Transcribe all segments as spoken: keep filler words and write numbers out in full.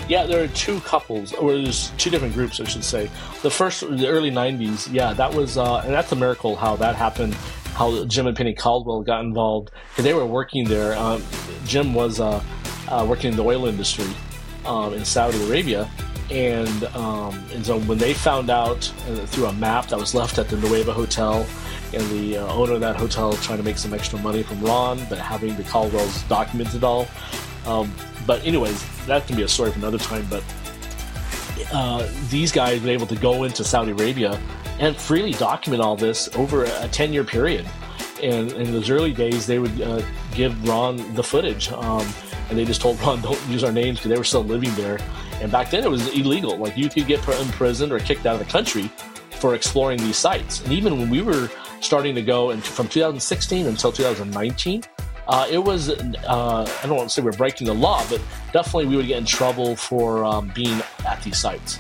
Yeah, there are two couples, or there's two different groups, I should say. The first, the early nineties, yeah, that was, uh, and that's a miracle how that happened, how Jim and Penny Caldwell got involved, because they were working there. Um, Jim was uh, uh, working in the oil industry um, in Saudi Arabia, and um, and so when they found out uh, through a map that was left at the Nueva Hotel, and the uh, owner of that hotel trying to make some extra money from Ron, but having the Caldwells document it all. Um, but anyways, that can be a story for another time, but uh, these guys were able to go into Saudi Arabia and freely document all this over a ten-year period. And in those early days, they would uh, give Ron the footage, um, and they just told Ron, don't use our names, because they were still living there. And back then, it was illegal. Like, you could get imprisoned or kicked out of the country for exploring these sites. And even when we were starting to go, and from two thousand sixteen until two thousand nineteen, Uh, it was, uh, I don't want to say we're breaking the law, but definitely we would get in trouble for um, being at these sites.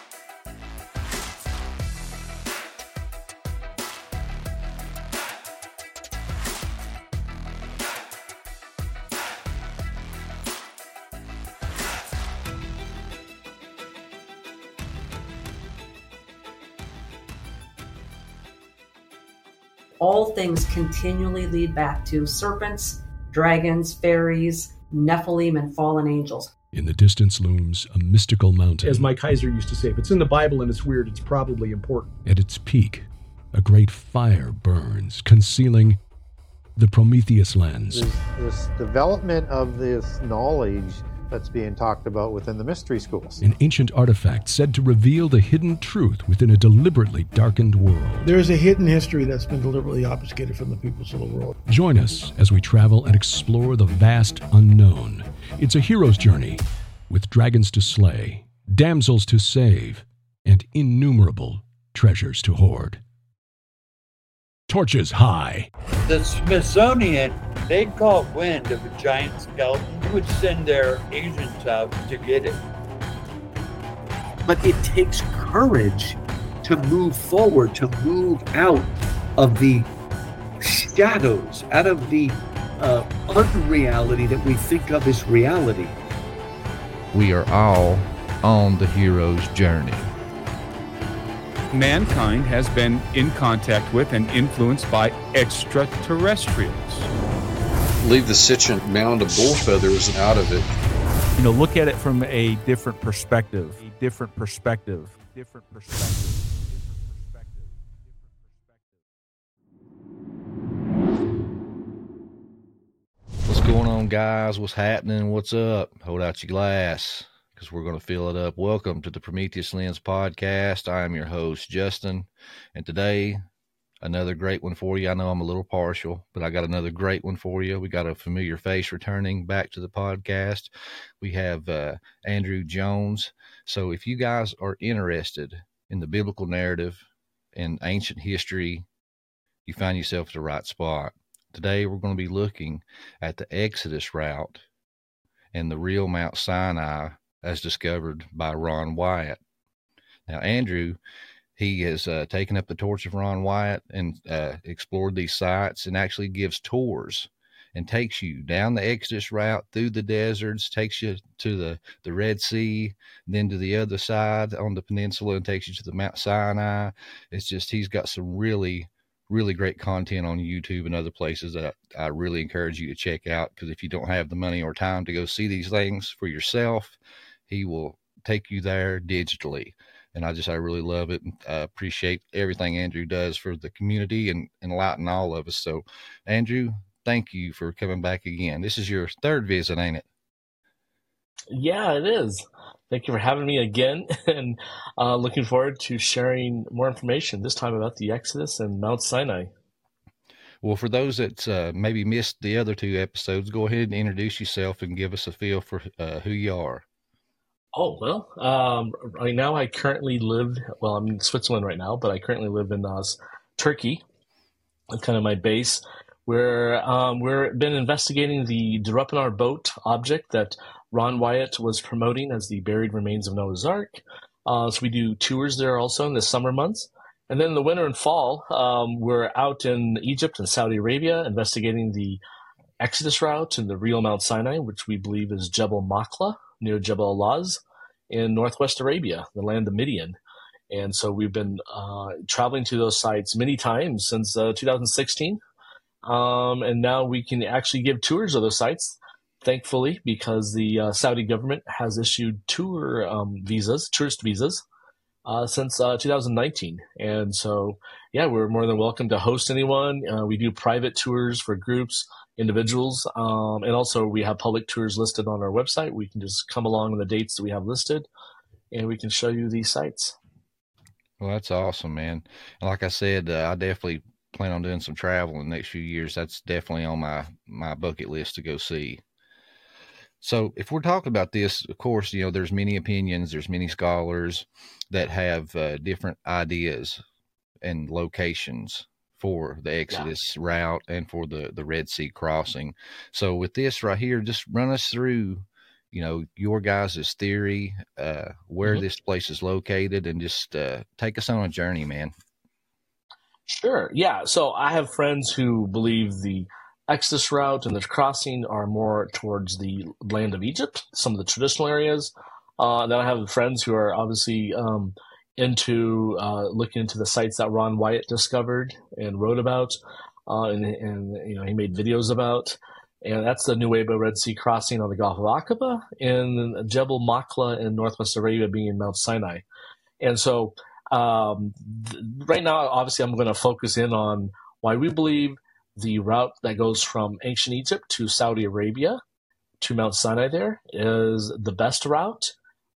All things continually lead back to serpents, dragons, fairies, Nephilim, and fallen angels. In the distance looms a mystical mountain. As Mike Heiser used to say, if it's in the Bible and it's weird, it's probably important. At its peak, a great fire burns, concealing the Prometheus lens. There's this development of this knowledge that's being talked about within the mystery schools. An ancient artifact said to reveal the hidden truth within a deliberately darkened world. There is a hidden history that's been deliberately obfuscated from the peoples of the world. Join us as we travel and explore the vast unknown. It's a hero's journey with dragons to slay, damsels to save, and innumerable treasures to hoard. Torches high. The Smithsonian, they caught wind of a giant skeleton, would send their agents out to get it. But it takes courage to move forward, to move out of the shadows, out of the uh, unreality that we think of as reality. We are all on the hero's journey. Mankind has been in contact with and influenced by extraterrestrials. Leave the sentient mound of bull feathers out of it. You know, look at it from a different perspective. A different perspective. Different perspective. What's going on, guys? What's happening? What's up? Hold out your glass, because we're going to fill it up. Welcome to the Prometheus Lens podcast. I am your host, Justin, and today, another great one for you. I know I'm a little partial, but I got another great one for you. We got a familiar face returning back to the podcast. We have uh, Andrew Jones. So if you guys are interested in the biblical narrative and ancient history, you find yourself at the right spot. Today, we're going to be looking at the Exodus route and the real Mount Sinai as discovered by Ron Wyatt. Now, Andrew, he has uh, taken up the torch of Ron Wyatt and uh, explored these sites and actually gives tours and takes you down the Exodus route through the deserts, takes you to the, the Red Sea, then to the other side on the peninsula and takes you to the Mount Sinai. It's just, he's got some really, really great content on YouTube and other places that I, I really encourage you to check out, because if you don't have the money or time to go see these things for yourself, he will take you there digitally. And I just, I really love it. And I appreciate everything Andrew does for the community and enlighten all of us. So, Andrew, thank you for coming back again. This is your third visit, ain't it? Yeah, it is. Thank you for having me again, and uh, looking forward to sharing more information, this time about the Exodus and Mount Sinai. Well, for those that uh, maybe missed the other two episodes, go ahead and introduce yourself and give us a feel for uh, who you are. Oh, well, um, right now I currently live, well, I'm in Switzerland right now, but I currently live in uh, Turkey. That's kind of my base, where um, we've been investigating the Drupanar boat object that Ron Wyatt was promoting as the buried remains of Noah's Ark. Uh, so we do tours there also in the summer months. And then in the winter and fall, um, we're out in Egypt and Saudi Arabia investigating the Exodus route and the real Mount Sinai, which we believe is Jebel Makla near Jebel Laz. in Northwest Arabia, the land of Midian. And so we've been uh, traveling to those sites many times since uh, two thousand sixteen. Um, and now we can actually give tours of those sites, thankfully, because the uh, Saudi government has issued tour um, visas, tourist visas, uh, since uh, two thousand nineteen. And so, yeah, we're more than welcome to host anyone. Uh, we do private tours for groups, individuals, um, and also we have public tours listed on our website. We can just come along on the dates that we have listed, and we can show you these sites. Well, that's awesome, man. And like I said, uh, I definitely plan on doing some travel in the next few years. That's definitely on my, my bucket list to go see. So if we're talking about this, of course, you know, there's many opinions, there's many scholars that have uh, different ideas and locations for the Exodus yeah. route and for the, the Red Sea crossing. So with this right here, just run us through, you know, your guys' theory, uh, where mm-hmm. this place is located, and just uh, take us on a journey, man. Sure. Yeah. So I have friends who believe the Exodus route and the crossing are more towards the land of Egypt, some of the traditional areas. Uh, then I have friends who are obviously um, into uh, looking into the sites that Ron Wyatt discovered and wrote about, uh, and, and you know he made videos about. And that's the Nuweiba Red Sea crossing on the Gulf of Aqaba, and Jebel Makla in Northwest Arabia being Mount Sinai. And so um, th- right now, obviously, I'm going to focus in on why we believe the route that goes from ancient Egypt to Saudi Arabia to Mount Sinai there is the best route.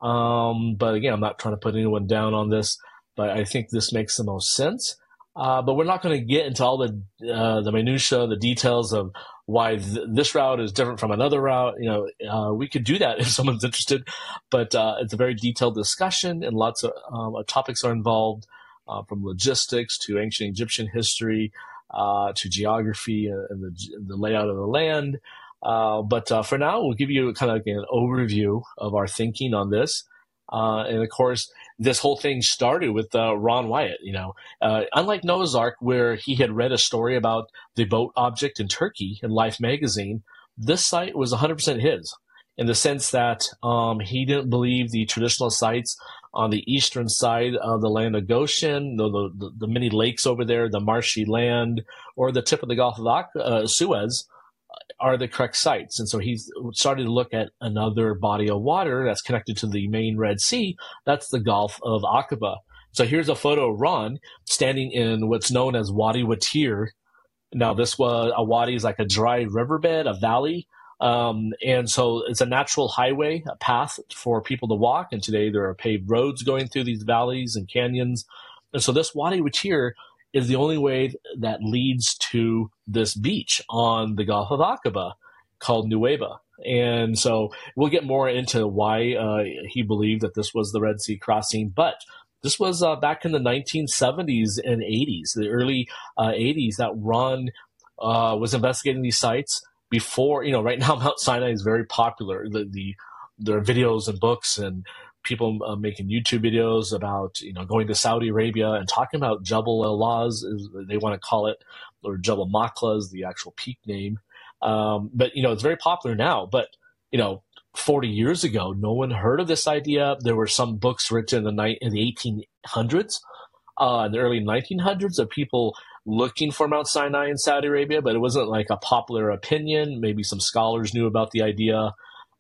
Um, but again, I'm not trying to put anyone down on this, but I think this makes the most sense. Uh, but we're not going to get into all the uh, the minutia, the details of why th- this route is different from another route. You know, uh, we could do that if someone's interested, but uh, it's a very detailed discussion, and lots of um, topics are involved, uh, from logistics to ancient Egyptian history, uh, to geography and, and the, the layout of the land. Uh, but uh, for now, we'll give you kind of like an overview of our thinking on this. Uh, and of course, this whole thing started with uh, Ron Wyatt. You know, uh, unlike Noah's Ark, where he had read a story about the boat object in Turkey in Life magazine, this site was one hundred percent his, in the sense that um, he didn't believe the traditional sites on the eastern side of the land of Goshen, the, the, the many lakes over there, the marshy land, or the tip of the Gulf of uh, Suez, are the correct sites. And so he started to look at another body of water that's connected to the main Red Sea. That's the Gulf of Aqaba. So here's a photo of Ron standing in what's known as Wadi Watir. Now, this was a wadi is like a dry riverbed, a valley. Um, and so it's a natural highway, a path for people to walk. And today there are paved roads going through these valleys and canyons. And so this Wadi Watir is the only way that leads to this beach on the Gulf of Aqaba called Nuweiba. And so we'll get more into why uh, he believed that this was the Red Sea crossing. But this was uh, back in the nineteen seventies and eighties, the early uh, eighties, that Ron uh, was investigating these sites before, you know, right now Mount Sinai is very popular. The, the there are videos and books and people uh, making YouTube videos about, you know, going to Saudi Arabia and talking about Jebel al-Lawz, as they want to call it, or Jebel Makla is the actual peak name. Um, but, you know, it's very popular now. But, you know, forty years ago, no one heard of this idea. There were some books written in the, ni- in the eighteen hundreds, uh, in the early nineteen hundreds, of people looking for Mount Sinai in Saudi Arabia, but it wasn't like a popular opinion. Maybe some scholars knew about the idea.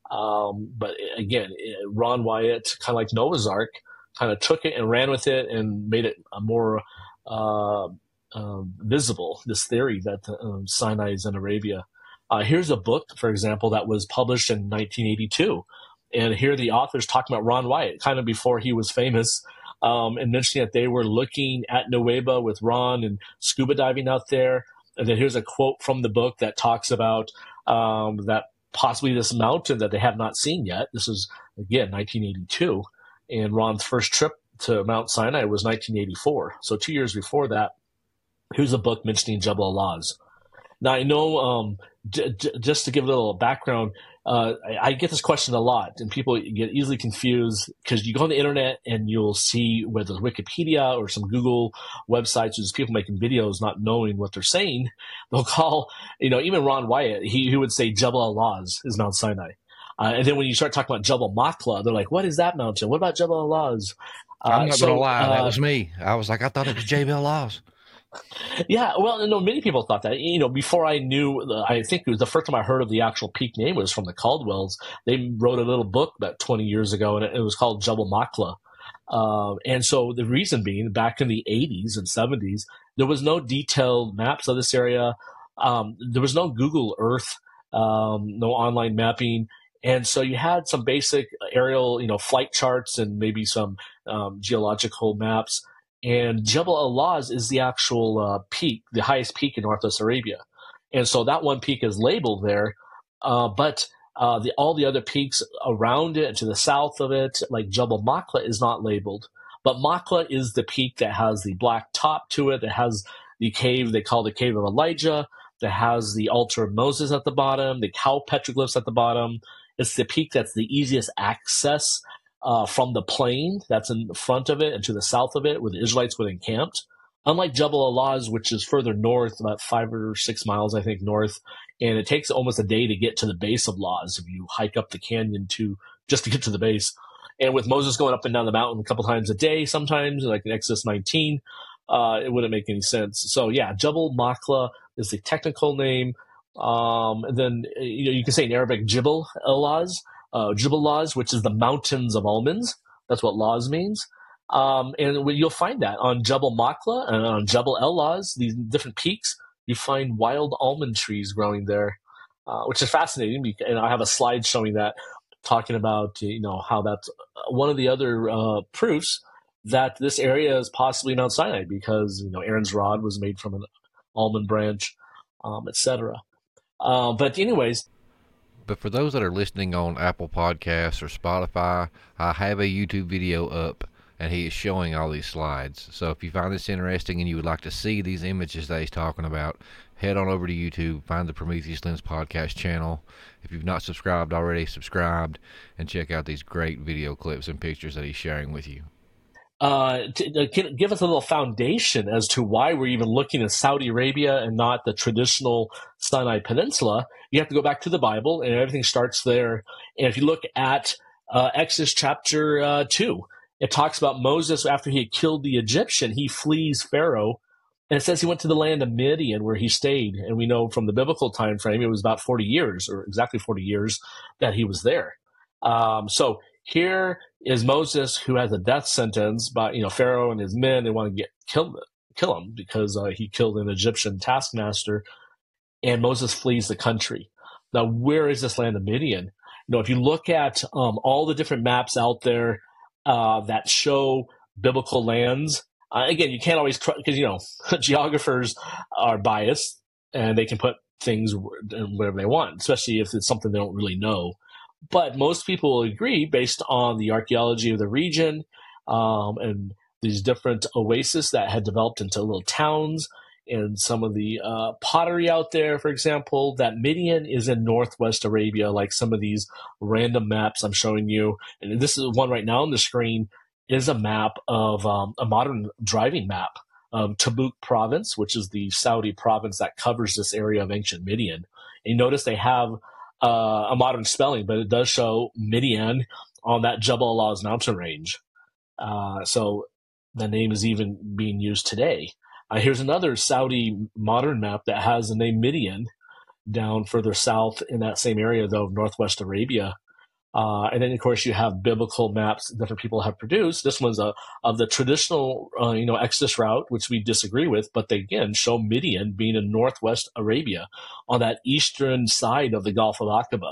Um, but again, Ron Wyatt, kind of like Noah's Ark, kind of took it and ran with it and made it a more uh, uh, visible, this theory that um, Sinai is in Arabia. Uh, here's a book, for example, that was published in nineteen eighty-two. And here the author's talking about Ron Wyatt, kind of before he was famous, um, and mentioning that they were looking at Nuweiba with Ron and scuba diving out there. And then here's a quote from the book that talks about um, that possibly this mountain that they have not seen yet. This is, again, nineteen eighty-two. And Ron's first trip to Mount Sinai was nineteen eighty-four. So two years before that, here's a book mentioning Jebel al-Lawz. Now, I know, um, j- j- just to give a little background, uh, I-, I get this question a lot, and people get easily confused because you go on the internet and you'll see whether it's Wikipedia or some Google websites, just people making videos not knowing what they're saying. They'll call, you know, even Ron Wyatt, he, he would say Jebel al-Lawz is Mount Sinai. Uh, and then when you start talking about Jebel Makla, they're like, what is that mountain? What about Jebel al-Lawz? Uh, I'm not so, gonna lie, that uh, was me. I was like, I thought it was Jebel al-Lawz. Yeah, well, no, many people thought that. You know, before I knew, I think it was the first time I heard of the actual peak name was from the Caldwells. They wrote a little book about twenty years ago, and it, it was called Jebel Makla. Uh, and so the reason being, back in the eighties and seventies, there was no detailed maps of this area. Um, there was no Google Earth, um, no online mapping. And so you had some basic aerial, you know, flight charts and maybe some um, geological maps. And Jebel al-Lawz is the actual uh, peak, the highest peak in Northwest Arabia. And so that one peak is labeled there, uh, but uh, the, all the other peaks around it and to the south of it, like Jebel Makla, is not labeled. But Makla is the peak that has the black top to it, that has the cave they call the Cave of Elijah, that has the altar of Moses at the bottom, the cow petroglyphs at the bottom. It's the peak that's the easiest access Uh, from the plain that's in front of it and to the south of it where the Israelites would encamped. Unlike Jebel al-Lawz, which is further north, about five or six miles, I think, north, and it takes almost a day to get to the base of Lawz if you hike up the canyon to just to get to the base. And with Moses going up and down the mountain a couple times a day, sometimes, like in Exodus nineteen, uh, it wouldn't make any sense. So, yeah, Jebel Makla is the technical name. Um, and then you know, you can say in Arabic, Jebel al-Lawz. Uh, Jebel al-Lawz, which is the mountains of almonds. That's what Lawz means. Um, and you'll find that on Jebel Makla and on Jebel al-Lawz, these different peaks, you find wild almond trees growing there, uh, which is fascinating. And I have a slide showing that, talking about, you know, how that's one of the other uh, proofs that this area is possibly Mount Sinai because, you know, Aaron's rod was made from an almond branch, um, et cetera. Uh, but anyways, But for those that are listening on Apple Podcasts or Spotify, I have a YouTube video up, and he is showing all these slides. So if you find this interesting and you would like to see these images that he's talking about, head on over to YouTube, find the Prometheus Lens Podcast channel. If you've not subscribed already, subscribed, and check out these great video clips and pictures that he's sharing with you. Uh, to, to give us a little foundation as to why we're even looking at Saudi Arabia and not the traditional Sinai Peninsula, you have to go back to the Bible, and everything starts there. And if you look at uh, Exodus chapter uh, two, it talks about Moses after he had killed the Egyptian, he flees Pharaoh, and it says he went to the land of Midian where he stayed. And we know from the biblical time frame, it was about forty years, or exactly forty years, that he was there. Um, so here is Moses, who has a death sentence by, you know, Pharaoh and his men. They want to get kill, kill him because uh, he killed an Egyptian taskmaster, and Moses flees the country. Now, where is this land of Midian? You know, if you look at um, all the different maps out there uh, that show biblical lands, uh, again, you can't always because you know geographers are biased and they can put things wherever they want, especially if it's something they don't really know. But most people will agree, based on the archaeology of the region um, and these different oases that had developed into little towns and some of the uh, pottery out there, for example, that Midian is in northwest Arabia, like some of these random maps I'm showing you. And this is one right now on the screen is a map of um, a modern driving map of Tabuk province, which is the Saudi province that covers this area of ancient Midian. And you notice they have Uh, a modern spelling, but it does show Midian on that Jebel al-Lawz mountain range. Uh, so the name is even being used today. Uh, here's another Saudi modern map that has the name Midian down further south in that same area, though, of northwest Arabia. Uh, and then, of course, you have biblical maps different people have produced. This one's a, of the traditional, uh, you know, Exodus route, which we disagree with, but they, again, show Midian being in northwest Arabia on that eastern side of the Gulf of Aqaba.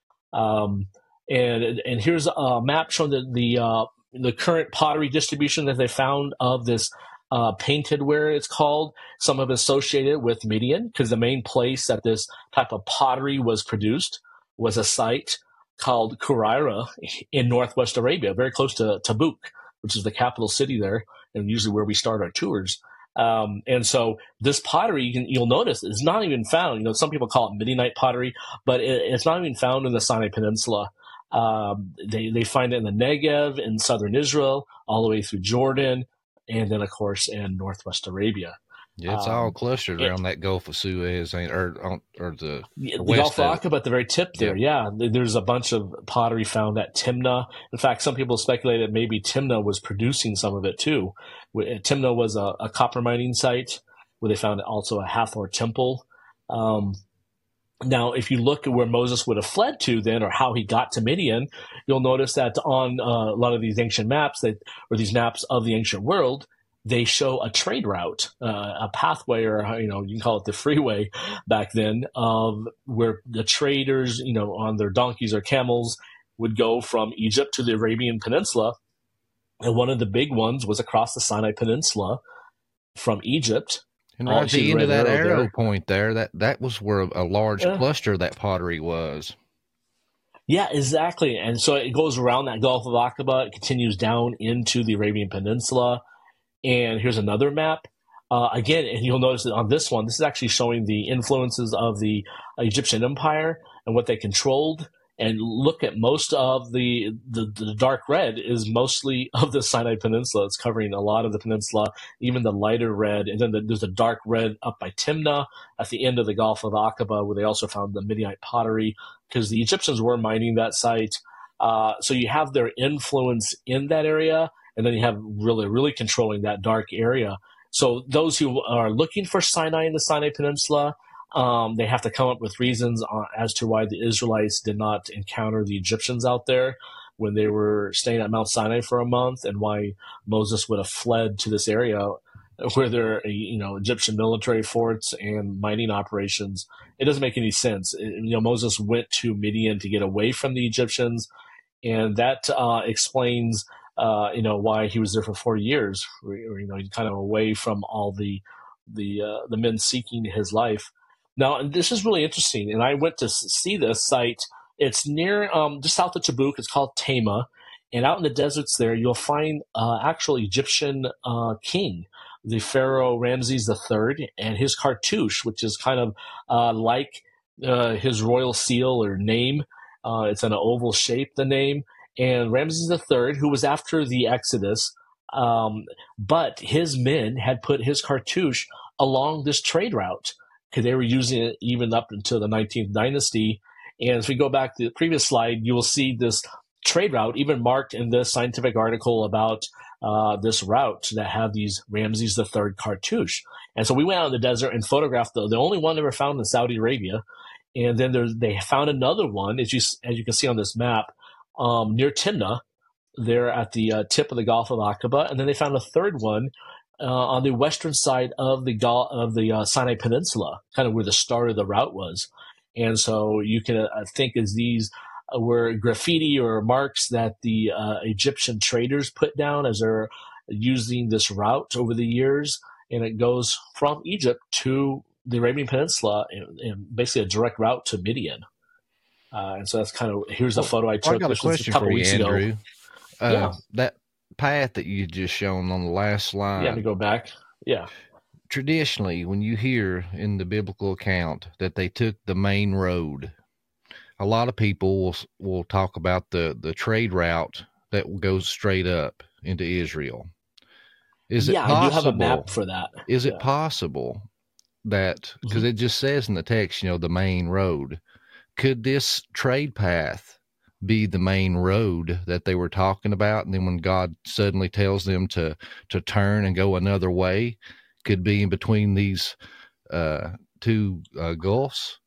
Um, and and here's a map showing the the, uh, the current pottery distribution that they found of this uh, painted ware, it's called. Some of it associated with Midian, because the main place that this type of pottery was produced was a site called Quraira in northwest Arabia, very close to Tabuk, which is the capital city there, and usually where we start our tours. Um, and so this pottery, you can, you'll notice, is not even found. You know, some people call it Midianite pottery, but it, it's not even found in the Sinai Peninsula. Um, they, they find it in the Negev in southern Israel, all the way through Jordan, and then, of course, in northwest Arabia. Yeah, it's Um, all clustered it- around that Gulf of Suez, ain't- or on- or the, Yeah, the the west Gulf of of it. Aqaba at the very tip there. Yeah, Th- there's a bunch of pottery found at Timnah. In fact, some people speculate that maybe Timnah was producing some of it too. Wh- Timnah was a, a copper mining site where they found also a Hathor temple. Um, now, if you look at where Moses would have fled to then, or how he got to Midian, you'll notice that on uh, a lot of these ancient maps, that or these maps of the ancient world, they show a trade route, uh, a pathway, or you know, you can call it the freeway back then, of where the traders, you know, on their donkeys or camels, would go from Egypt to the Arabian Peninsula, and one of the big ones was across the Sinai Peninsula from Egypt. And Oh, right at see the the end of red that arrow arrow there? point there, that, that was where a large Yeah. cluster of that pottery was. Yeah, exactly. And so it goes around that Gulf of Aqaba, it continues down into the Arabian Peninsula. And here's another map. Uh, again, and you'll notice that on this one, this is actually showing the influences of the Egyptian Empire and what they controlled. And look at most of the, the, the dark red is mostly of the Sinai Peninsula. It's covering a lot of the peninsula, even the lighter red. And then the, there's a dark red up by Timnah at the end of the Gulf of Aqaba, where they also found the Midianite pottery, because the Egyptians were mining that site. Uh, so you have their influence in that area, and then you have really, really controlling that dark area. So those who are looking for Sinai in the Sinai Peninsula, um, they have to come up with reasons uh, as to why the Israelites did not encounter the Egyptians out there when they were staying at Mount Sinai for a month, and why Moses would have fled to this area where there are, you know, Egyptian military forts and mining operations. It doesn't make any sense. It, you know, Moses went to Midian to get away from the Egyptians, and that uh, explains, uh, you know, why he was there for four years. Or, you know, kind of away from all the the uh, the men seeking his life. Now, this is really interesting, and I went to see this site. It's near um, just south of Tabuk. It's called Tama, and out in the deserts there, you'll find uh, actual Egyptian uh, king, the Pharaoh Ramses the Third, and his cartouche, which is kind of uh, like uh, his royal seal or name. Uh, it's an oval shape, the name. And Ramses the Third, who was after the Exodus, um, but his men had put his cartouche along this trade route, because they were using it even up until the nineteenth dynasty. And if we go back to the previous slide, you will see this trade route even marked in this scientific article about uh, this route that have these Ramses the Third cartouche. And so we went out in the desert and photographed the, the only one ever found in Saudi Arabia. And then there's, they found another one, as you, as you can see on this map, um, near Timnah, there at the uh, tip of the Gulf of Aqaba. And then they found a third one Uh, on the western side of the Gal- of the uh, Sinai Peninsula, kind of where the start of the route was. And so you can uh, think as these uh, were graffiti or marks that the uh, Egyptian traders put down as they're using this route over the years. And it goes from Egypt to the Arabian Peninsula, and, and basically a direct route to Midian. Uh, and so that's kind of, here's a photo I took. Well, I got a this was question couple for you, weeks Andrew. ago. Uh, Yeah. That path that you just shown on the last slide. Yeah, let me go back. Yeah. Traditionally, when you hear in the biblical account that they took the main road, a lot of people will will talk about the, the trade route that goes straight up into Israel. Is yeah, it possible? I do have a map for that. Is it Yeah. possible that, because Mhm. it just says in the text, you know, the main road, could this trade path be the main road that they were talking about? And then when God suddenly tells them to, to turn and go another way, could be in between these uh, two uh, gulfs?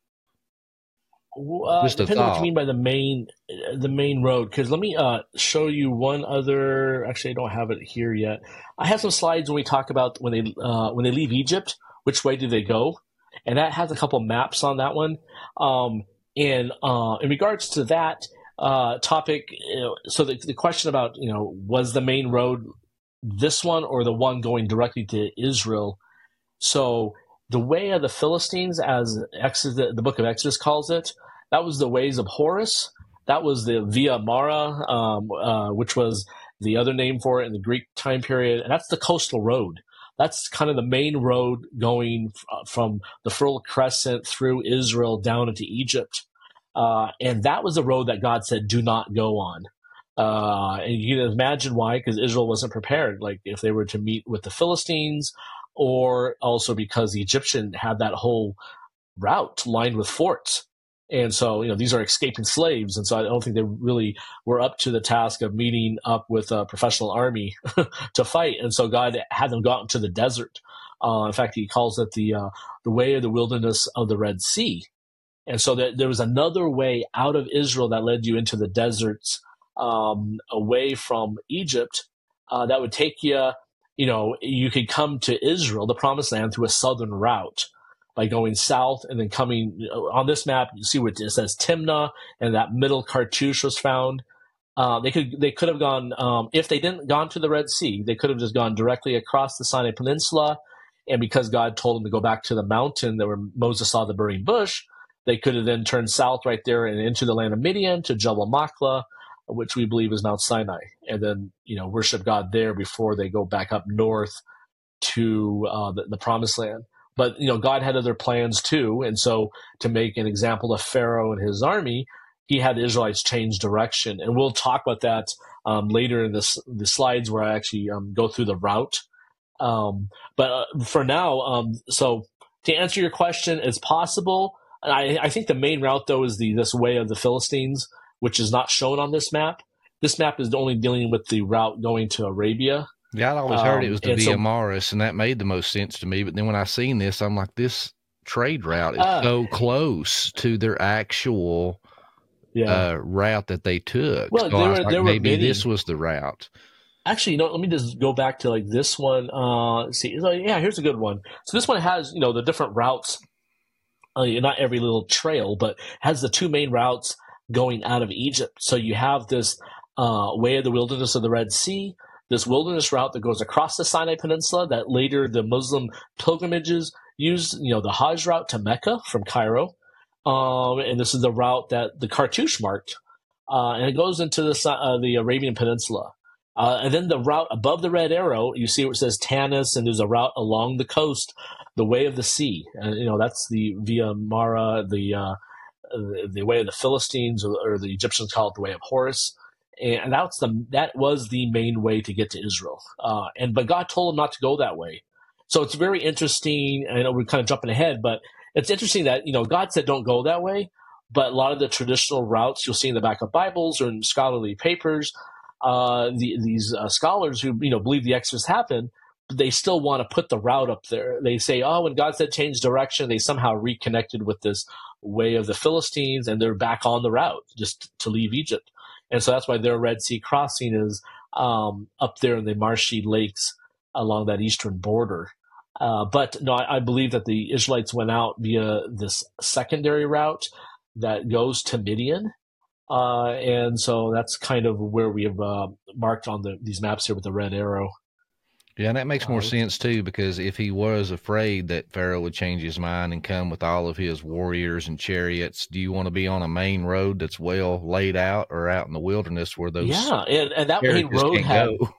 Uh, Just a depends on what thought. you mean by the main, the main road. Because let me uh, show you one other. Actually, I don't have it here yet. I have some slides when we talk about when they uh, when they leave Egypt, which way do they go, and that has a couple maps on that one. Um, and uh, in regards to that uh, topic, you know, so the, the question about, you know, was the main road this one or the one going directly to Israel? So the way of the Philistines, as Exodus, the book of Exodus calls it, that was the ways of Horus. That was the Via Mara, um, uh, which was the other name for it in the Greek time period. And that's the coastal road. That's kind of the main road going f- from the Fertile Crescent through Israel down into Egypt. Uh, and that was the road that God said, do not go on. Uh, and you can imagine why, because Israel wasn't prepared. Like if they were to meet with the Philistines, or also because the Egyptian had that whole route lined with forts. And so, you know, these are escaping slaves. And so I don't think they really were up to the task of meeting up with a professional army to fight. And so God had them go out into the desert. Uh, in fact, he calls it the uh, the way of the wilderness of the Red Sea. And so there, there was another way out of Israel that led you into the deserts, um, away from Egypt, uh, that would take you, you know, you could come to Israel, the promised land, through a southern route by going south and then coming on this map. You see what it says Timnah, and that middle Cartouche was found. Uh, they could they could have gone, um, if they didn't gone to the Red Sea, they could have just gone directly across the Sinai Peninsula. And because God told them to go back to the mountain where Moses saw the burning bush, they could have then turned south right there and into the land of Midian to Jebel Makla, which we believe is Mount Sinai, and then, you know, worship God there before they go back up north to uh, the, the promised land. But, you know, God had other plans too. And so to make an example of Pharaoh and his army, he had the Israelites change direction. And we'll talk about that um, later in this, the slides where I actually um, go through the route. Um, but uh, for now, um, so to answer your question, it's possible. I, I think the main route, though, is the this way of the Philistines, which is not shown on this map. This map is only dealing with the route going to Arabia. Yeah, I'd always heard um, it was the and Via so, Maris, and that made the most sense to me. But then when I seen this, I'm like, this trade route is uh, so close to their actual yeah. uh, route that they took. Well, so there I was were, like, there were maybe many, this was the route. Actually, you know, let me just go back to like this one. Uh, let's see, so, yeah, here's a good one. So this one has, you know, the different routes. Uh, not every little trail, but has the two main routes going out of Egypt. So you have this uh, way of the wilderness of the Red Sea, this wilderness route that goes across the Sinai Peninsula that later the Muslim pilgrimages used, you know, the Hajj route to Mecca from Cairo. Um, and this is the route that the Cartouche marked. Uh, and it goes into the, uh, the Arabian Peninsula. Uh, and then the route above the red arrow, you see where it says Tanis, and there's a route along the coast, the way of the sea. And, you know, that's the Via Mara, the, uh, the, the way of the Philistines, or, or the Egyptians call it the way of Horus. And that's the, that was the main way to get to Israel. Uh, and, but God told them not to go that way. So it's very interesting. I know we're kind of jumping ahead, but it's interesting that, you know, God said don't go that way. But a lot of the traditional routes you'll see in the back of Bibles or in scholarly papers, uh, the, these uh, scholars who, you know, believe the Exodus happened, but they still want to put the route up there. They say, oh, when God said change direction, they somehow reconnected with this way of the Philistines, and they're back on the route just to leave Egypt. And so that's why their Red Sea crossing is um, up there in the marshy lakes along that eastern border. Uh, but no, I, I believe that the Israelites went out via this secondary route that goes to Midian. Uh, and so that's kind of where we have uh, marked on the, these maps here with the red arrow. Yeah, and that makes more uh, sense too, because if he was afraid that Pharaoh would change his mind and come with all of his warriors and chariots, do you want to be on a main road that's well laid out, or out in the wilderness where those yeah, and, and that main road had go?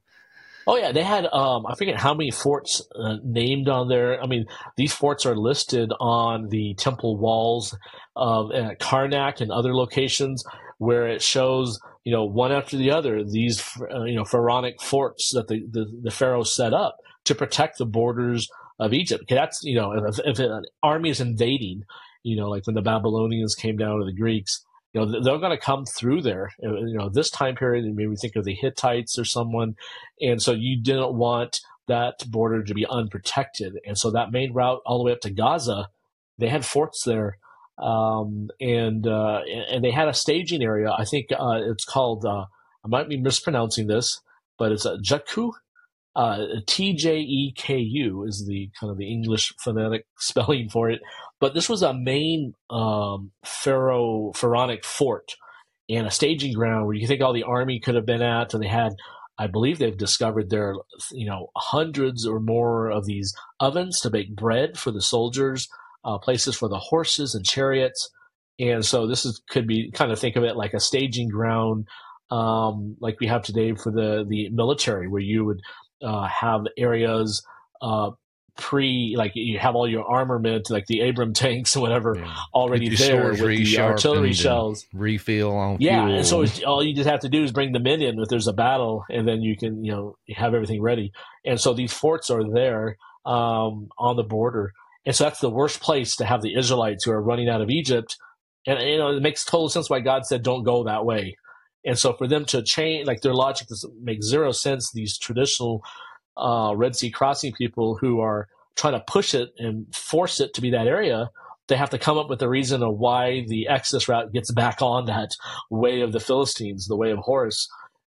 Oh yeah, they had um, I forget how many forts uh, named on there. I mean, these forts are listed on the temple walls of uh, Karnak and other locations where it shows, you know, one after the other, these uh, you know pharaonic forts that the, the the pharaoh set up to protect the borders of Egypt. Okay, that's, you know, if, if an army is invading, you know, like when the Babylonians came down to the Greeks, you know, they're going to come through there. You know, this time period, and maybe think of the Hittites or someone. And so you didn't want that border to be unprotected. And so that main route all the way up to Gaza, they had forts there. Um, and, uh, and they had a staging area. I think uh, it's called, uh, I might be mispronouncing this, but it's a Jakku. Uh, T J E K U is the kind of the English phonetic spelling for it. But this was a main um, pharaoh pharaonic fort and a staging ground where you think all the army could have been at. And they had, I believe they've discovered there, you know, hundreds or more of these ovens to bake bread for the soldiers, uh, places for the horses and chariots. And so this is could be kind of think of it like a staging ground, um, like we have today for the, the military, where you would uh, have areas uh, pre, like you have all your armament, like the Abram tanks or whatever, yeah. already there with the artillery shells. Refill on yeah, fuel. and so it's, all you just have to do is bring the men in if there's a battle, and then you can, you know, have everything ready. And so these forts are there. um, on the border. And so that's the worst place to have the Israelites who are running out of Egypt. And, you know, it makes total sense why God said, don't go that way. And so for them to change, like their logic doesn't make zero sense. These traditional uh, Red Sea crossing people who are trying to push it and force it to be that area, they have to come up with a reason of why the Exodus route gets back on that way of the Philistines, the way of Horus,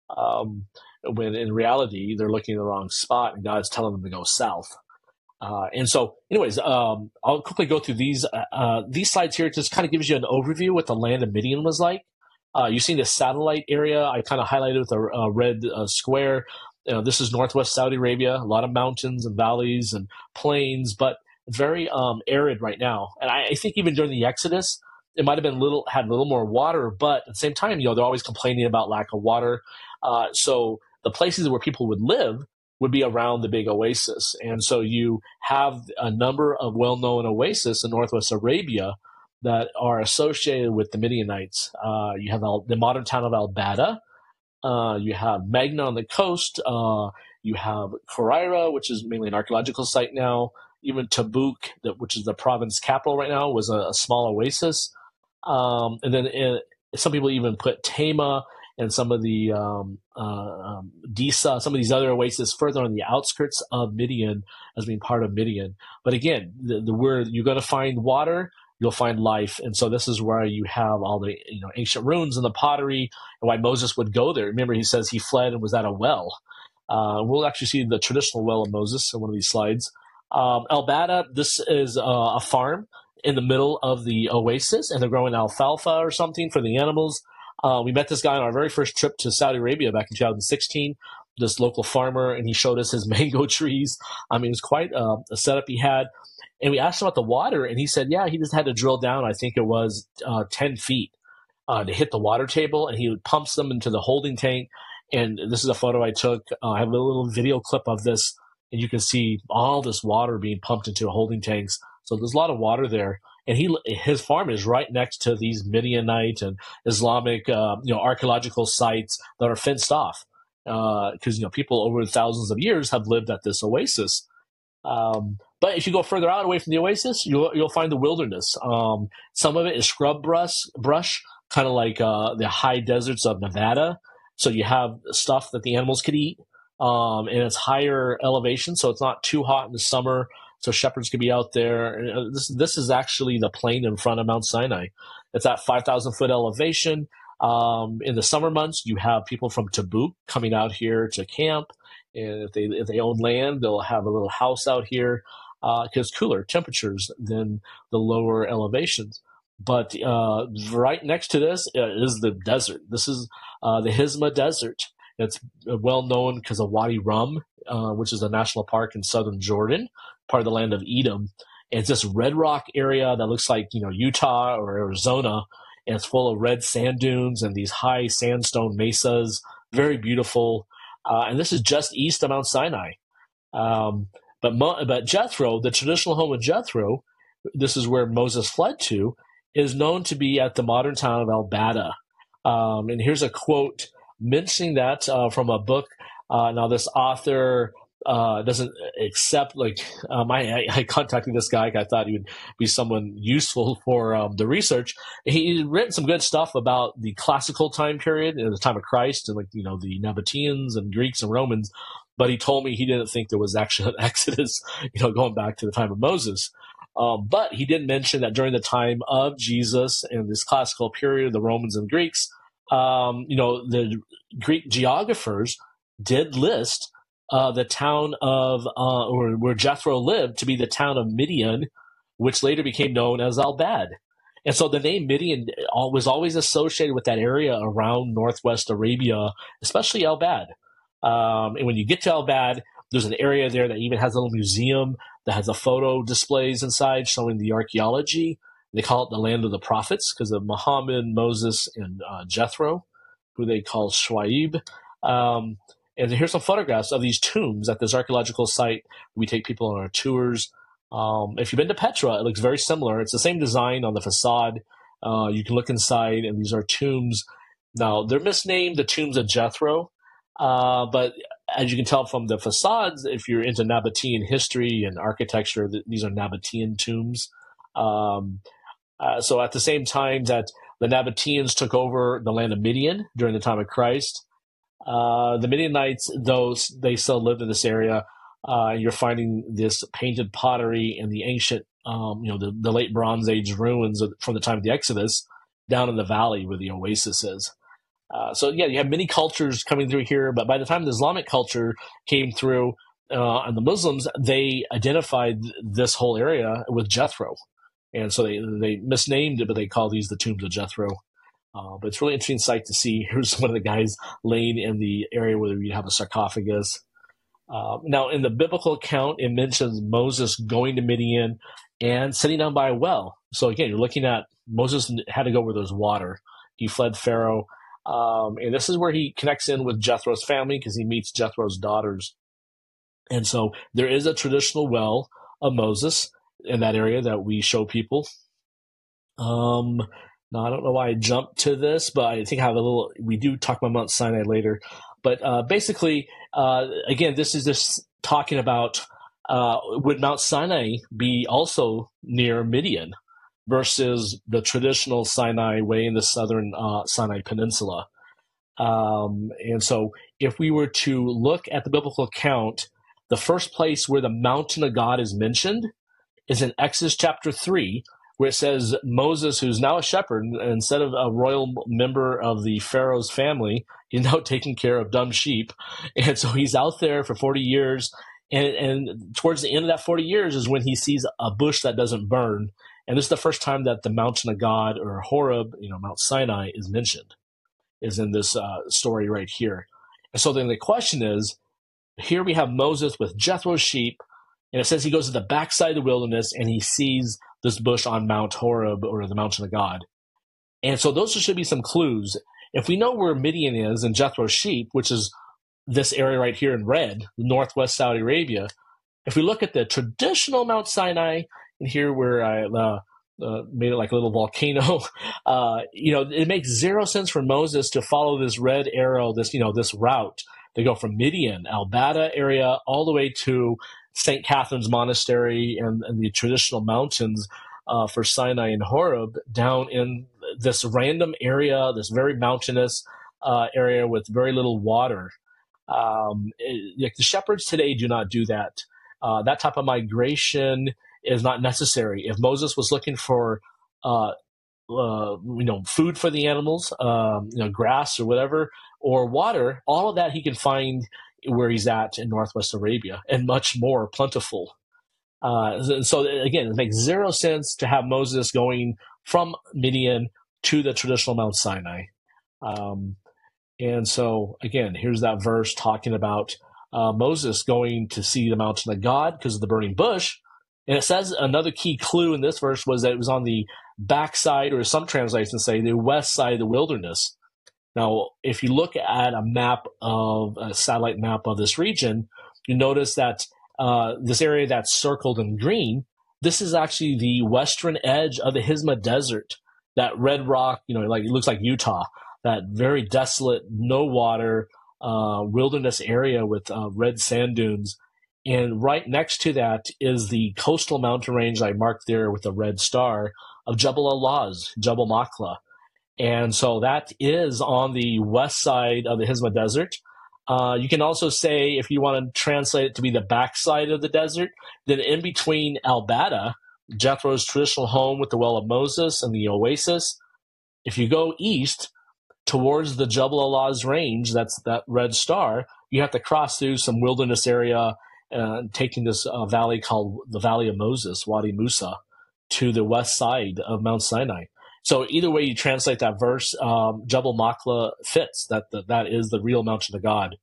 um, when in reality they're looking in the wrong spot and God's telling them to go south. Uh, and so, anyways, um, I'll quickly go through these. Uh, these slides here just kind of gives you an overview of what the land of Midian was like. Uh, you've seen the satellite area. I kind of highlighted with a, a red uh, square. You know, this is northwest Saudi Arabia, a lot of mountains and valleys and plains, but very um, arid right now. And I, I think even during the Exodus, it might have been little had a little more water, but at the same time, you know, they're always complaining about lack of water. Uh, so the places where people would live would be around the big oasis. And so you have a number of well-known oases in northwest Arabia that are associated with the Midianites. Uh, you have Al- the modern town of Al-Bada. Uh, you have Magna on the coast. Uh, you have Koraira, which is mainly an archaeological site now. Even Tabuk, that, which is the province capital right now, was a, a small oasis. Um, and then in, some people even put Tama and some of the um, uh, um, Disa, some of these other oases further on the outskirts of Midian as being part of Midian. But again, the, the word you're going to find water, you'll find life. And so this is where you have all the you know ancient ruins and the pottery and why Moses would go there. Remember, he says he fled and was at a well. Uh, we'll actually see the traditional well of Moses in one of these slides. Um, Al-Bada, this is uh, a farm in the middle of the oasis, and they're growing alfalfa or something for the animals. Uh, we met this guy on our very first trip to Saudi Arabia back in two thousand sixteen, this local farmer, and he showed us his mango trees. I mean, it was quite uh, a setup he had. And we asked him about the water, and he said, yeah, he just had to drill down, I think it was uh, ten feet uh, to hit the water table, and he pumps them into the holding tank. And this is a photo I took. Uh, I have a little video clip of this, and you can see all this water being pumped into holding tanks. So there's a lot of water there. And he, his farm is right next to these Midianite and Islamic, uh, you know, archaeological sites that are fenced off, because uh, you know people over thousands of years have lived at this oasis. Um, but if you go further out away from the oasis, you'll you'll find the wilderness. Um, some of it is scrub brush, brush, kind of like uh, the high deserts of Nevada. So you have stuff that the animals could eat, um, and it's higher elevation, so it's not too hot in the summer. So shepherds could be out there. This this is actually the plain in front of Mount Sinai. It's at five thousand foot elevation. Um, in the summer months, you have people from Tabuk coming out here to camp. And if they if they own land, they'll have a little house out here because uh, cooler temperatures than the lower elevations. But uh, right next to this is the desert. This is uh, the Hizma Desert. It's well known because of Wadi Rum, uh, which is a national park in southern Jordan, part of the land of Edom. And it's this red rock area that looks like, you know, Utah or Arizona, and it's full of red sand dunes and these high sandstone mesas, very beautiful. Uh, and this is just east of Mount Sinai. Um, but Mo- but Jethro, the traditional home of Jethro, this is where Moses fled to, is known to be at the modern town of Al-Bada. Um, and here's a quote mentioning that uh, from a book. Uh, now, this author uh, doesn't accept, like, um, I, I contacted this guy. I thought he would be someone useful for um, the research. He's written some good stuff about the classical time period, in the time of Christ, and, like, you know, the Nabateans and Greeks and Romans. But he told me he didn't think there was actually an Exodus, you know, going back to the time of Moses. Um, but he did mention that during the time of Jesus and this classical period, the Romans and Greeks, um, you know, the Greek geographers did list uh, the town of, uh, or where Jethro lived, to be the town of Midian, which later became known as Al-Bad. And so the name Midian was always associated with that area around northwest Arabia, especially Al-Bad. Um, and when you get to Al-Bad, there's an area there that even has a little museum that has a photo displays inside showing the archaeology. They call it the land of the prophets because of Muhammad, Moses, and uh, Jethro, who they call Shuaib. Um, and here's some photographs of these tombs at this archaeological site. We take people on our tours. Um, if you've been to Petra, it looks very similar. It's the same design on the facade. Uh, you can look inside, and these are tombs. Now, they're misnamed the tombs of Jethro, uh, but as you can tell from the facades, if you're into Nabatean history and architecture, th- these are Nabatean tombs. Um, uh, so at the same time that the Nabateans took over the land of Midian during the time of Christ, uh, the Midianites, those they still lived in this area. Uh, you're finding this painted pottery in the ancient, um, you know, the, the late Bronze Age ruins of, from the time of the Exodus down in the valley where the oasis is. Uh, so, yeah, you have many cultures coming through here, but by the time the Islamic culture came through uh, and the Muslims, they identified this whole area with Jethro. And so they, they misnamed it, but they call these the tombs of Jethro. Uh, but it's a really interesting sight to see. Here's one of the guys laying in the area where you have a sarcophagus. Uh, now, in the biblical account, it mentions Moses going to Midian and sitting down by a well. So, again, you're looking at Moses had to go where there's water. He fled Pharaoh. Um, and this is where he connects in with Jethro's family because he meets Jethro's daughters. And so there is a traditional well of Moses in that area that we show people. Um, now, I don't know why I jumped to this, but I think I have a little, we do talk about Mount Sinai later. But uh, basically, uh, again, this is just talking about uh, would Mount Sinai be also near Midian versus the traditional Sinai way in the southern uh, Sinai Peninsula. Um, and so if we were to look at the biblical account, the first place where the mountain of God is mentioned is in Exodus chapter three, where it says Moses, who's now a shepherd, instead of a royal member of the Pharaoh's family, he's now taking care of dumb sheep. And so he's out there for forty years. And, and towards the end of that forty years is when he sees a bush that doesn't burn. And this is the first time that the mountain of God, or Horeb, you know, Mount Sinai, is mentioned, is in this uh, story right here. And so then the question is, here we have Moses with Jethro's sheep, and it says he goes to the backside of the wilderness and he sees this bush on Mount Horeb, or the mountain of God. And so those should be some clues. If we know where Midian is and Jethro's sheep, which is this area right here in red, northwest Saudi Arabia, if we look at the traditional Mount Sinai, and here where I uh, uh, made it like a little volcano, uh, you know, it makes zero sense for Moses to follow this red arrow, this, you know, this route. They go from Midian, Al-Bada area, all the way to Saint Catherine's Monastery and, and the traditional mountains uh, for Sinai and Horeb, down in this random area, this very mountainous uh, area with very little water. Um, it, like the shepherds today do not do that. Uh, that type of migration is not necessary. If Moses was looking for, uh, uh, you know, food for the animals, um, you know, grass or whatever, or water, all of that he can find where he's at in Northwest Arabia, and much more plentiful. Uh, so again, it makes zero sense to have Moses going from Midian to the traditional Mount Sinai. Um, and so again, here's that verse talking about uh, Moses going to see the mountain of God because of the burning bush. And it says another key clue in this verse was that it was on the backside, or some translations say the west side of the wilderness. Now, if you look at a map of a satellite map of this region, you notice that uh, this area that's circled in green, this is actually the western edge of the Hizma Desert. That red rock, you know, like it looks like Utah, that very desolate, no water, uh, wilderness area with uh, red sand dunes. And right next to that is the coastal mountain range I marked there with a red star of Jabal al-Lawz, Jabal Makla. And so that is on the west side of the Hizma Desert. Uh, you can also say, if you want to translate it to be the backside of the desert, then in between Al-Bada, Jethro's traditional home with the Well of Moses and the oasis, if you go east towards the Jabal al-Lawz range, that's that red star, you have to cross through some wilderness area, uh, taking this uh, valley called the Valley of Moses, Wadi Musa, to the west side of Mount Sinai. So either way you translate that verse, um, Jabal Makla fits. That, that that is the real mountain of God.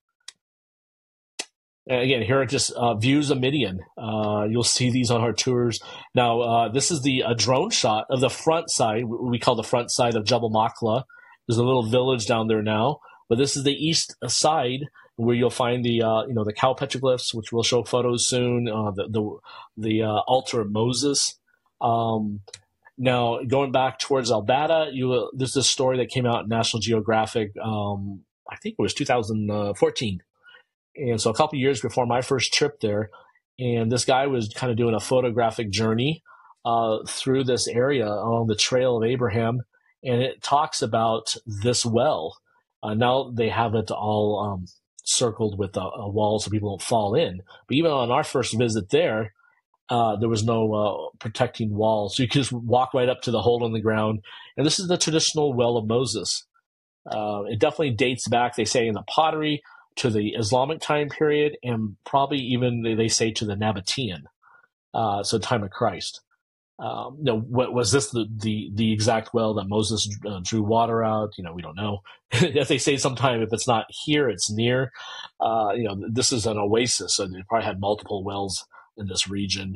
And again, here are just uh, views of Midian. Uh, you'll see these on our tours. Now, uh, this is the a drone shot of the front side. We call the front side of Jabal Makla. There's a little village down there now, but this is the east side where you'll find the uh, you know the cow petroglyphs, which we'll show photos soon. Uh, the the, the uh, altar of Moses. Um, Now, going back towards Al-Bada, you, there's this story that came out in National Geographic, um, I think it was two thousand fourteen, And so a couple of years before my first trip there, and this guy was kind of doing a photographic journey uh, through this area along the Trail of Abraham, and it talks about this well. Uh, now they have it all um, circled with a, a wall so people don't fall in. But even on our first visit there, uh, there was no uh, protecting wall. So you could just walk right up to the hole in the ground. And this is the traditional Well of Moses. Uh, it definitely dates back, they say, in the pottery to the Islamic time period, and probably even, they say, to the Nabatean, uh, so time of Christ. Um, you know, what, was this the, the, the exact well that Moses uh, drew water out? You know, we don't know. As they say sometime, if it's not here, it's near. Uh, you know, this is an oasis, so they probably had multiple wells in this region.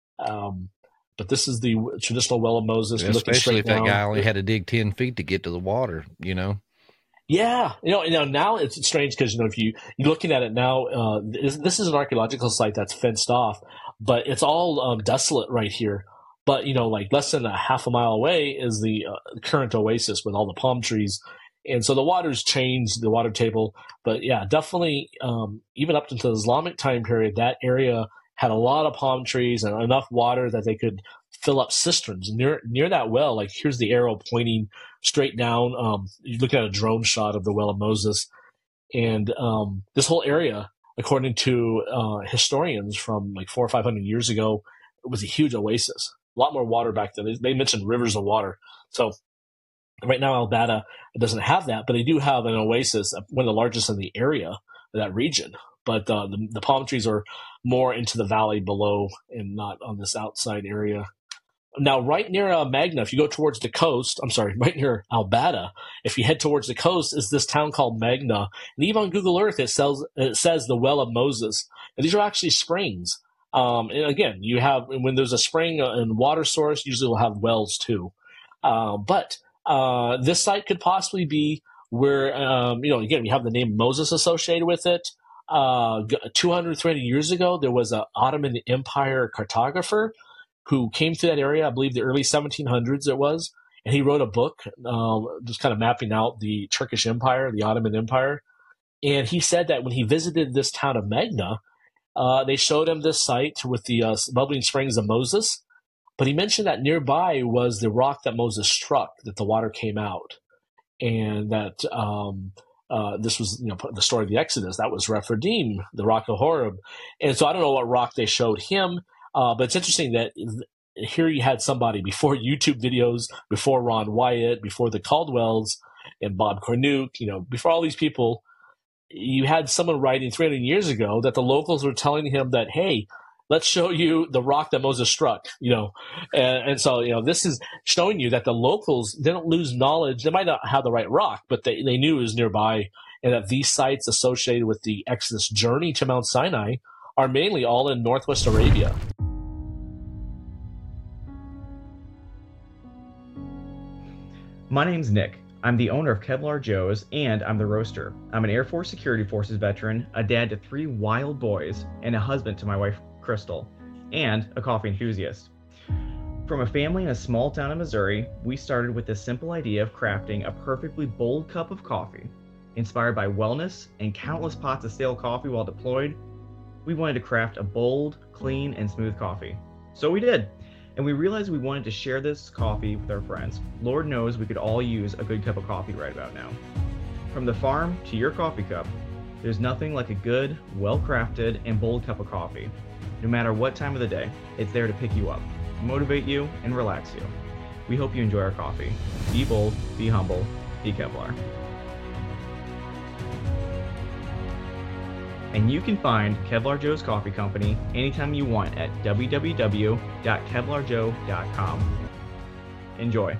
Um, but this is the traditional Well of Moses. Yeah, especially if that down. guy only had to dig ten feet to get to the water, you know? Yeah, you know, you know, now it's strange because, you know, if you, you're looking at it now, uh, this, this is an archaeological site that's fenced off, but it's all um, desolate right here. But, you know, like less than a half a mile away is the uh, current oasis with all the palm trees. And so the water's changed, the water table. But yeah, definitely, um, even up until the Islamic time period, that area had a lot of palm trees and enough water that they could fill up cisterns. Near near that well, like here's the arrow pointing straight down. Um, you look at a drone shot of the Well of Moses. And um, this whole area, according to uh, historians from like four or five hundred years ago, it was a huge oasis. A lot more water back then. They mentioned rivers of water. So right now, Al-Bada doesn't have that, but they do have an oasis, one of the largest in the area, that region. But uh, the, the palm trees are more into the valley below and not on this outside area. Now, right near uh, Magna, if you go towards the coast, I'm sorry, right near Al-Bada, if you head towards the coast, is this town called Magna. And even on Google Earth, it, sells, it says the Well of Moses. And these are actually springs. Um, and again, you have, when there's a spring and water source, usually we'll have wells too. Uh, but uh, this site could possibly be where, um, you know, again, we have the name Moses associated with it. Uh, two hundred, three hundred years ago, there was an Ottoman Empire cartographer who came through that area, I believe the early seventeen hundreds it was, and he wrote a book um, just kind of mapping out the Turkish Empire, the Ottoman Empire. And he said that when he visited this town of Magna, Uh, they showed him this site with the uh, bubbling springs of Moses, but he mentioned that nearby was the rock that Moses struck, that the water came out, and that um, uh, this was, you know, the story of the Exodus. That was Rephidim, the rock of Horeb. And so I don't know what rock they showed him, uh, but it's interesting that here you had somebody before YouTube videos, before Ron Wyatt, before the Caldwells and Bob Cornuke, you know, before all these people. You had someone writing three hundred years ago that the locals were telling him that, hey, let's show you the rock that Moses struck, you know. And, and so, you know, this is showing you that the locals didn't lose knowledge. They might not have the right rock, but they, they knew it was nearby, and that these sites associated with the Exodus journey to Mount Sinai are mainly all in Northwest Arabia. My name's Nick. I'm the owner of Kevlar Joe's, and I'm the roaster. I'm an Air Force Security Forces veteran, a dad to three wild boys, and a husband to my wife, Crystal, and a coffee enthusiast. From a family in a small town in Missouri, we started with the simple idea of crafting a perfectly bold cup of coffee. Inspired by wellness and countless pots of stale coffee while deployed, we wanted to craft a bold, clean, and smooth coffee. So we did. And we realized we wanted to share this coffee with our friends. Lord knows we could all use a good cup of coffee right about now. From the farm to your coffee cup, there's nothing like a good, well-crafted, and bold cup of coffee. No matter what time of the day, it's there to pick you up, motivate you, and relax you. We hope you enjoy our coffee. Be bold, be humble, be Kevlar. And you can find Kevlar Joe's Coffee Company anytime you want at w w w dot kevlar joe dot com. Enjoy.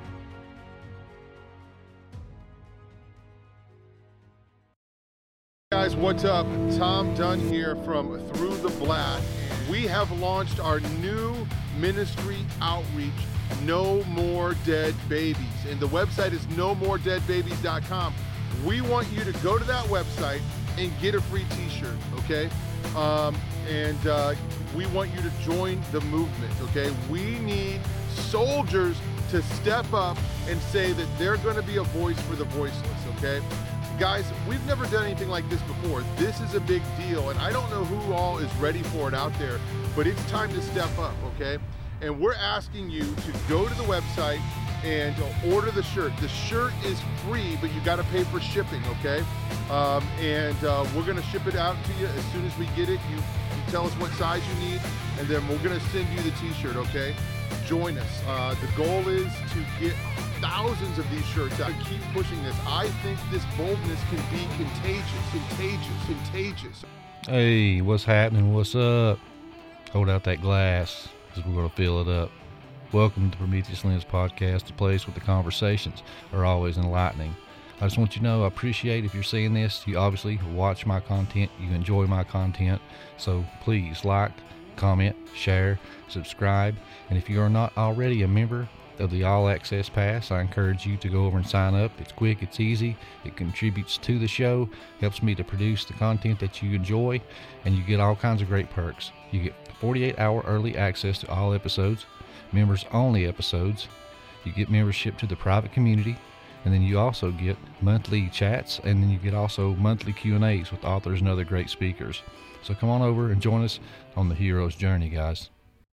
Guys, what's up? Tom Dunn here from Through the Black. We have launched our new ministry outreach, No More Dead Babies. And the website is no more dead babies dot com. We want you to go to that website and get a free t-shirt, okay? Um, and uh, we want you to join the movement, okay? We need soldiers to step up and say that they're gonna be a voice for the voiceless, okay? guys, we've never done anything like this before. This is a big deal, and I don't know who all is ready for it out there, but it's time to step up, okay? And we're asking you to go to the website and order the shirt. The shirt is free, but you got to pay for shipping, okay? Um, and uh, we're going to ship it out to you as soon as we get it. You, you tell us what size you need, and then we're going to send you the t-shirt, okay? Join us. Uh, the goal is to get thousands of these shirts out. Keep pushing this. I think this boldness can be contagious, contagious, contagious. Hey, what's happening? What's up? Hold out that glass, because we're going to fill it up. Welcome to Prometheus Lens Podcast, the place where the conversations are always enlightening. I just want you to know I appreciate if you're seeing this. You obviously watch my content. You enjoy my content. So please like, comment, share, subscribe. And if you are not already a member of the All Access Pass, I encourage you to go over and sign up. It's quick, it's easy, it contributes to the show, helps me to produce the content that you enjoy, and you get all kinds of great perks. You get forty-eight hour early access to all episodes, members only episodes, you get membership to the private community, and then you also get monthly chats, and then you get also monthly Q and A's with authors and other great speakers. So come on over and join us on the hero's journey, guys.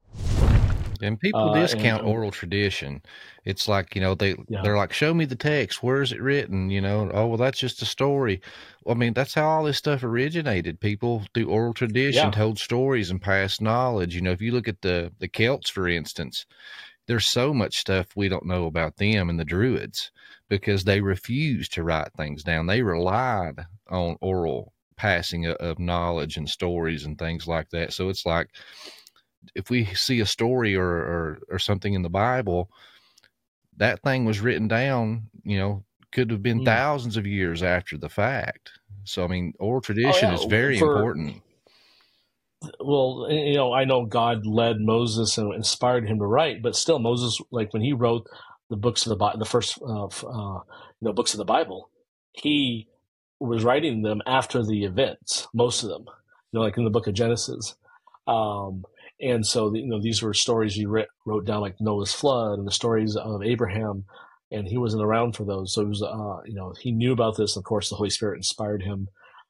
And people Uh, discount and- oral tradition. It's like, you know, they, Yeah. they're like, show me the text. Where is it written? You know, oh, well, that's just a story. Well, I mean, that's how all this stuff originated. People through oral tradition Yeah. told stories and passed knowledge. You know, if you look at the, the Celts, for instance, there's so much stuff we don't know about them and the Druids because they refused to write things down. They relied on oral passing of, of knowledge and stories and things like that. So it's like, if we see a story or, or, or something in the Bible, that thing was written down, you know, could have been Mm. thousands of years after the fact. So, I mean, oral tradition Oh, yeah. is very For- important. Well, you know, I know God led Moses and inspired him to write, but still, Moses, like when he wrote the books of the Bible, the first, uh, f- uh, you know, books of the Bible, he was writing them after the events, most of them, you know, like in the book of Genesis. Um, and so, you know, these were stories he writ, wrote down, like Noah's flood and the stories of Abraham, and he wasn't around for those. So it was, uh, you know, he knew about this. Of course, the Holy Spirit inspired him.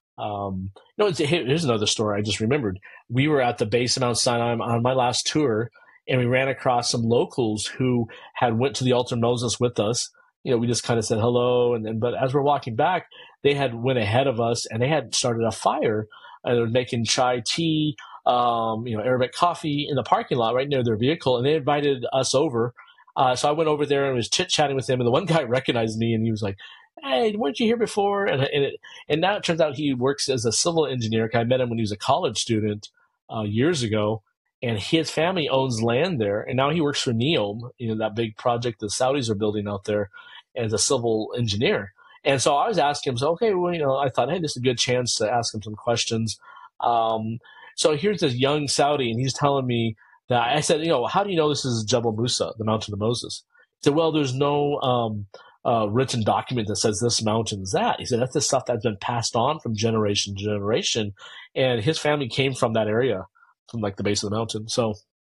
Um, no, it's, here- here's another story I just remembered. We were at the base of Mount Sinai on my last tour, and we ran across some locals who had went to the altar of Moses with us. You know, we just kind of said hello, and then, but as we're walking back, they had went ahead of us, and they had started a fire, and they were making chai tea, um, you know, Arabic coffee in the parking lot right near their vehicle, and they invited us over. Uh, so I went over there and was chit chatting with them, and the one guy recognized me, and he was like, "Hey, weren't you here before?" And and, it, and now it turns out he works as a civil engineer. I met him when he was a college student uh, years ago, and his family owns land there. And now he works for NEOM, you know, that big project the Saudis are building out there, as a civil engineer. And so I was asking him, so okay, well, you know, I thought, hey, this is a good chance to ask him some questions. Um, so here's this young Saudi, and he's telling me that I said, you know, how do you know this is Jebel Musa, the mountain of Moses? He said, well, there's no um, uh, written document that says this mountain is that. He said, that's the stuff that's been passed on from generation to generation. And his family came from that area, from like the base of the mountain. So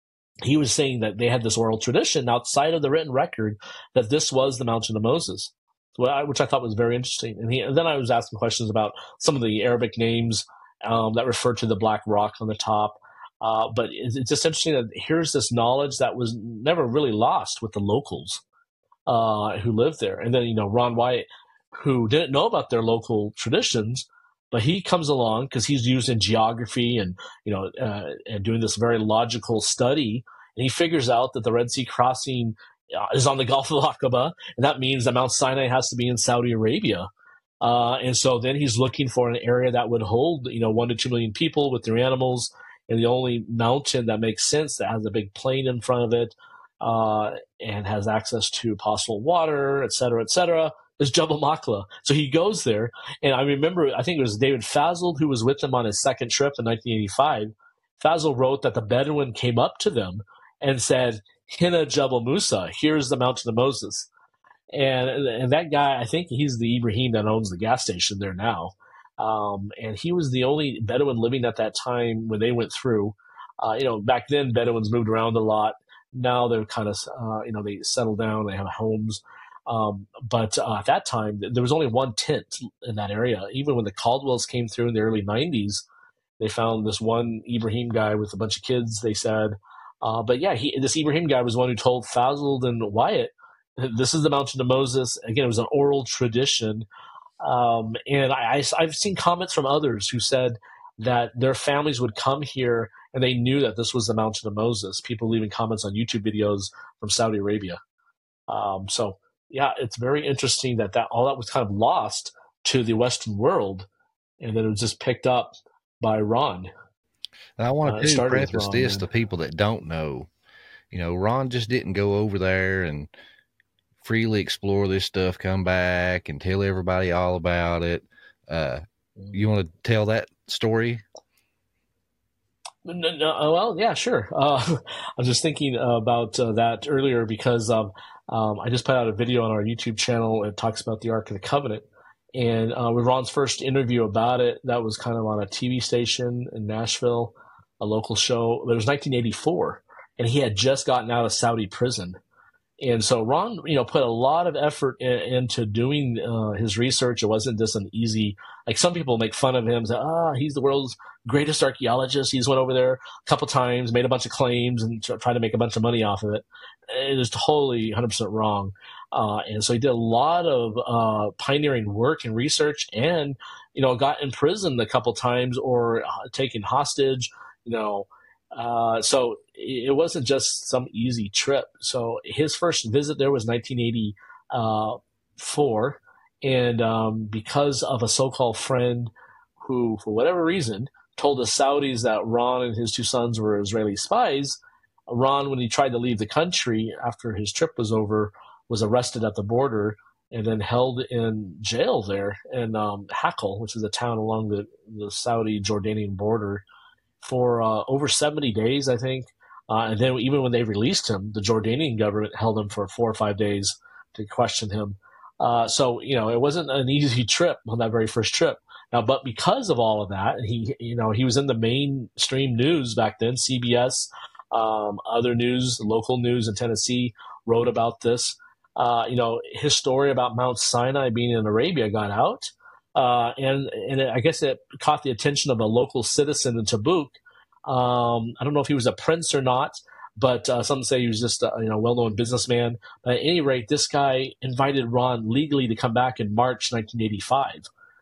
he was saying that they had this oral tradition outside of the written record that this was the mountain of Moses, which I thought was very interesting. And, he, and then I was asking questions about some of the Arabic names um, that refer to the black rock on the top. Uh, but it's, it's just interesting that here's this knowledge that was never really lost with the locals uh, who lived there. And then, you know, Ron Wyatt, who didn't know about their local traditions, but he comes along because he's using geography and, you know, uh, and doing this very logical study. And he figures out that the Red Sea crossing uh, is on the Gulf of Aqaba. And that means that Mount Sinai has to be in Saudi Arabia. Uh, and so then he's looking for an area that would hold, you know, one to two million people with their animals. And the only mountain that makes sense, that has a big plain in front of it, uh, and has access to possible water, et cetera, et cetera, is Jebel Makla. So he goes there. And I remember, I think it was David Fazel who was with him on his second trip in nineteen eighty-five. Fazel wrote that the Bedouin came up to them and said, Hina Jebel Musa, here's the mountain of Moses. And, and that guy, I think he's the Ibrahim that owns the gas station there now. Um, and he was the only Bedouin living at that time when they went through. Uh, you know, back then Bedouins moved around a lot. Now they're kind of, uh, you know, they settle down, they have homes. Um, but uh, at that time, there was only one tent in that area. Even when the Caldwells came through in the early nineties, they found this one Ibrahim guy with a bunch of kids, they said. Uh, but yeah, he, this Ibrahim guy was the one who told Fazled and Wyatt, this is the Mountain of Moses. Again, it was an oral tradition. Um, and I, I, I've seen comments from others who said that their families would come here and they knew that this was the Mountain of Moses. People leaving comments on YouTube videos from Saudi Arabia. Um, so, yeah, it's very interesting that, that all that was kind of lost to the Western world, and then it was just picked up by Ron. And I want to uh, preface Ron, this yeah. to people that don't know. You know, Ron just didn't go over there and freely explore this stuff, come back and tell everybody all about it. Uh, you want to tell that story? No, no, well, yeah, sure. Uh, I was just thinking about uh, that earlier because um, um, I just put out a video on our YouTube channel. It talks about the Ark of the Covenant. And uh, with Ron's first interview about it, that was kind of on a T V station in Nashville, a local show. It was nineteen eighty-four, and he had just gotten out of Saudi prison. And so Ron, you know, put a lot of effort in, into doing uh, his research. It wasn't just an easy, like some people make fun of him, say, ah, he's the world's greatest archaeologist. He's went over there a couple times, made a bunch of claims, and t- tried to make a bunch of money off of it. It is totally one hundred percent wrong. Uh, and so he did a lot of uh, pioneering work and research, and, you know, got imprisoned a couple times or uh, taken hostage, you know. Uh, so it wasn't just some easy trip. So his first visit there was nineteen eighty-four. And um, because of a so-called friend who, for whatever reason, told the Saudis that Ron and his two sons were Israeli spies, Ron, when he tried to leave the country after his trip was over, was arrested at the border and then held in jail there in um, Hakel, which is a town along the, the Saudi-Jordanian border, for uh, over seventy days, I think. Uh, and then even when they released him, the Jordanian government held him for four or five days to question him. Uh, so, you know, it wasn't an easy trip on that very first trip. Now, but because of all of that, he, you know, he was in the mainstream news back then. C B S, um, other news, local news in Tennessee wrote about this. Uh, you know, his story about Mount Sinai being in Arabia got out. Uh, and and it, I guess it caught the attention of a local citizen in Tabuk. Um, I don't know if he was a prince or not, but uh, some say he was just a you know well-known businessman. But at any rate, this guy invited Ron legally to come back in March nineteen eighty-five.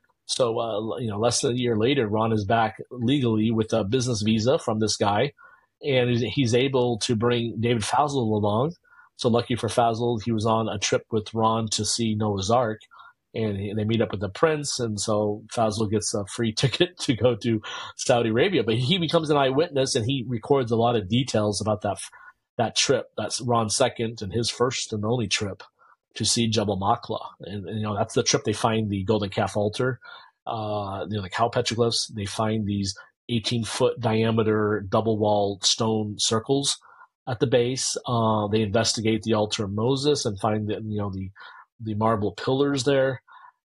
So uh, you know, less than a year later, Ron is back legally with a business visa from this guy, and he's able to bring David Fazled along. So lucky for Fazled, he was on a trip with Ron to see Noah's Ark. And he, they meet up with the prince, and so Fazled gets a free ticket to go to Saudi Arabia. But he becomes an eyewitness, and he records a lot of details about that that trip. That's Ron's second and his first and only trip to see Jebel Makla. And, and you know that's the trip they find the golden calf altar, uh, you know the cow petroglyphs. They find these eighteen foot diameter double walled stone circles at the base. Uh, they investigate the altar of Moses and find that you know the the marble pillars there.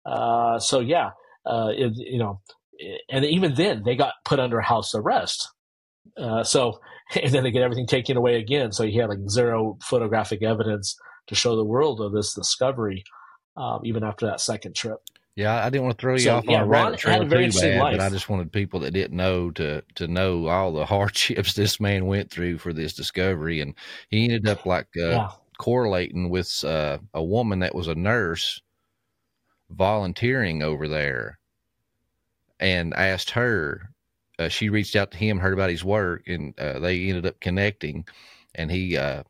Uh, so yeah, uh, it, you know, and even then they got put under house arrest. Uh, so, and then they get everything taken away again. So he had like zero photographic evidence to show the world of this discovery, um, even after that second trip. Yeah, I didn't want to throw you So, off yeah, on a Ron rabbit trail had a very too interesting bad, life. but I just wanted people that didn't know to to know all the hardships this man went through for this discovery, and he ended up like uh, Yeah. correlating with uh, a woman that was a nurse volunteering over there, and asked her. Uh, she reached out to him, heard about his work, and uh, they ended up connecting, and he uh,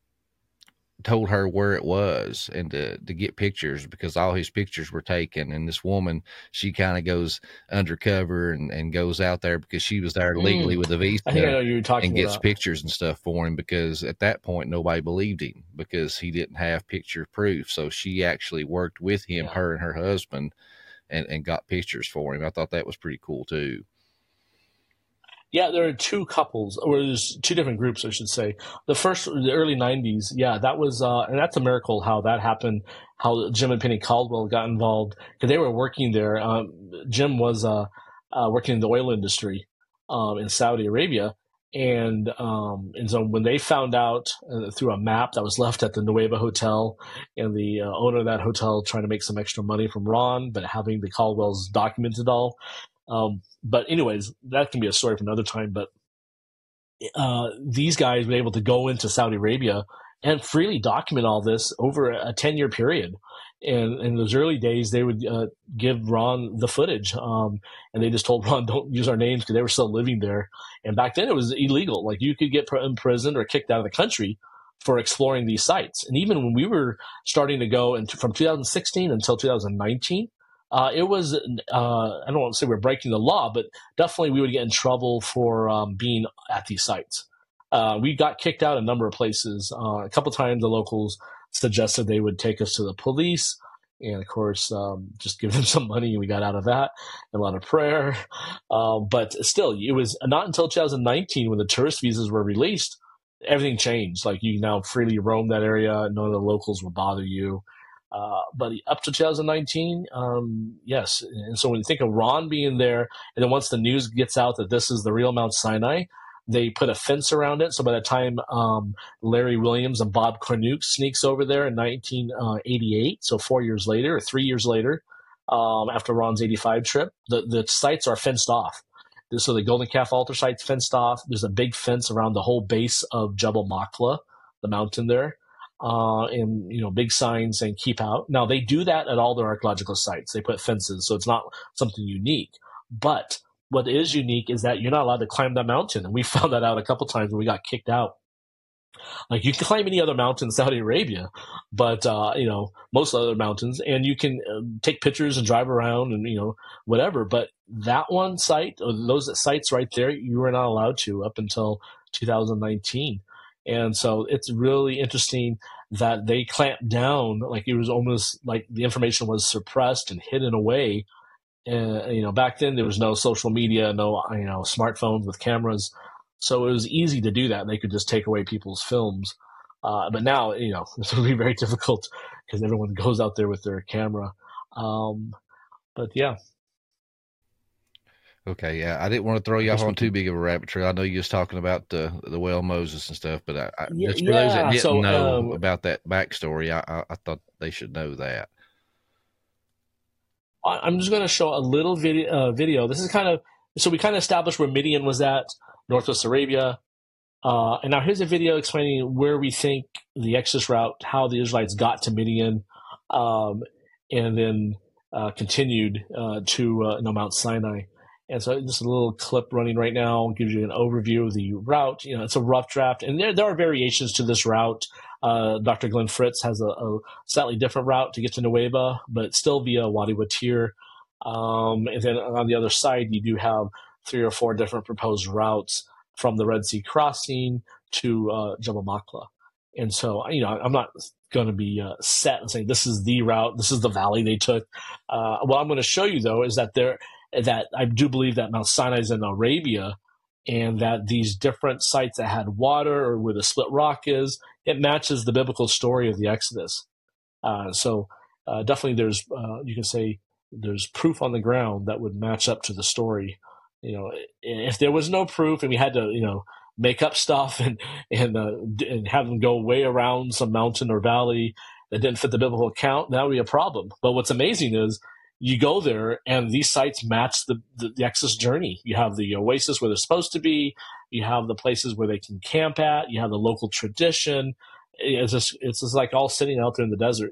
told her where it was and to, to get pictures because all his pictures were taken. And this woman, she kind of goes undercover and, and goes out there because she was there legally Mm. with a visa I think I know who you're talking and gets about. pictures and stuff for him because at that point, nobody believed him because he didn't have picture proof. So she actually worked with him, Yeah. her and her husband, and, and got pictures for him. I thought that was pretty cool too. Yeah, there are two couples, or there's two different groups, I should say. The first, the early nineties, yeah, that was, uh, and that's a miracle how that happened, how Jim and Penny Caldwell got involved, because they were working there. Um, Jim was uh, uh, working in the oil industry um, in Saudi Arabia, And um, and so when they found out uh, through a map that was left at the Nueva Hotel, and the uh, owner of that hotel trying to make some extra money from Ron, but having the Caldwells document it all. Um, but anyways, that can be a story for another time. But uh, these guys were able to go into Saudi Arabia and freely document all this over a ten-year period. And in those early days, they would uh, give Ron the footage, um, and they just told Ron, don't use our names, because they were still living there. And back then, it was illegal. Like, you could get imprisoned or kicked out of the country for exploring these sites. And even when we were starting to go into, from two thousand sixteen until two thousand nineteen, uh, it was, uh, I don't want to say we're breaking the law, but definitely we would get in trouble for um, being at these sites. Uh, we got kicked out a number of places. Uh, a couple times the locals suggested they would take us to the police, and of course, um, just give them some money, and we got out of that, and a lot of prayer. Um, but still, it was not until two thousand nineteen, when the tourist visas were released, everything changed. Like, you now freely roam that area, none of the locals will bother you. Uh, but up to two thousand nineteen, um, yes. And so when you think of Ron being there, and then once the news gets out that this is the real Mount Sinai, they put a fence around it. So by the time um, Larry Williams and Bob Cornuke sneaks over there in nineteen eighty-eight, so four years later or three years later, um, after Ron's eighty-five trip, the, the sites are fenced off. So the Golden Calf Altar site's fenced off. There's a big fence around the whole base of Jebel Makla, the mountain there, uh, and, you know, big signs saying keep out. Now, they do that at all their archaeological sites. They put fences, so it's not something unique. But what is unique is that you're not allowed to climb that mountain. And we found that out a couple times when we got kicked out. Like, you can climb any other mountain in Saudi Arabia, but, uh, you know, most other mountains, and you can uh, take pictures and drive around and, you know, whatever. But that one site, or those sites right there, you were not allowed to up until two thousand nineteen. And so it's really interesting that they clamped down. Like, it was almost like the information was suppressed and hidden away. Uh, you know, back then there was no social media, no, you know, smartphones with cameras. So it was easy to do that. They could just take away people's films. Uh, but now, you know, this would be very difficult because everyone goes out there with their camera. Um, but yeah. Okay, yeah, I didn't want to throw you off on too big of a rabbit trail. I know you was talking about the the well Moses and stuff, but I, I, Yeah, just for those that yeah, didn't so, know um, about that backstory, I, I, I thought they should know that. I- I'm just going to show a little video, uh, video. This is kind of, so we kind of established where Midian was at, Northwest Arabia. Uh, and now here's a video explaining where we think the Exodus route, how the Israelites got to Midian, um, and then uh, continued uh, to uh, you know, Mount Sinai. And so just a little clip running right now gives you an overview of the route. You know, it's a rough draft, and there there are variations to this route. Uh, Doctor Glenn Fritz has a, a slightly different route to get to Nueva, but still via Wadi Watir. Um, and then on the other side, you do have three or four different proposed routes from the Red Sea crossing to uh, Jebel Makla. And so, you know, I'm not going to be uh, set and saying this is the route, this is the valley they took. Uh, what I'm going to show you, though, is that there that I do believe that Mount Sinai is in Arabia, and that these different sites that had water or where the split rock is, it matches the biblical story of the Exodus. Uh, so uh, definitely there's, uh, you can say there's proof on the ground that would match up to the story. You know, if there was no proof and we had to, you know, make up stuff and and uh, and have them go way around some mountain or valley that didn't fit the biblical account, that would be a problem. But what's amazing is you go there and these sites match the, the, the Exodus journey. You have the oasis where they're supposed to be. You have the places where they can camp at. You have the local tradition. It's just, it's just like all sitting out there in the desert.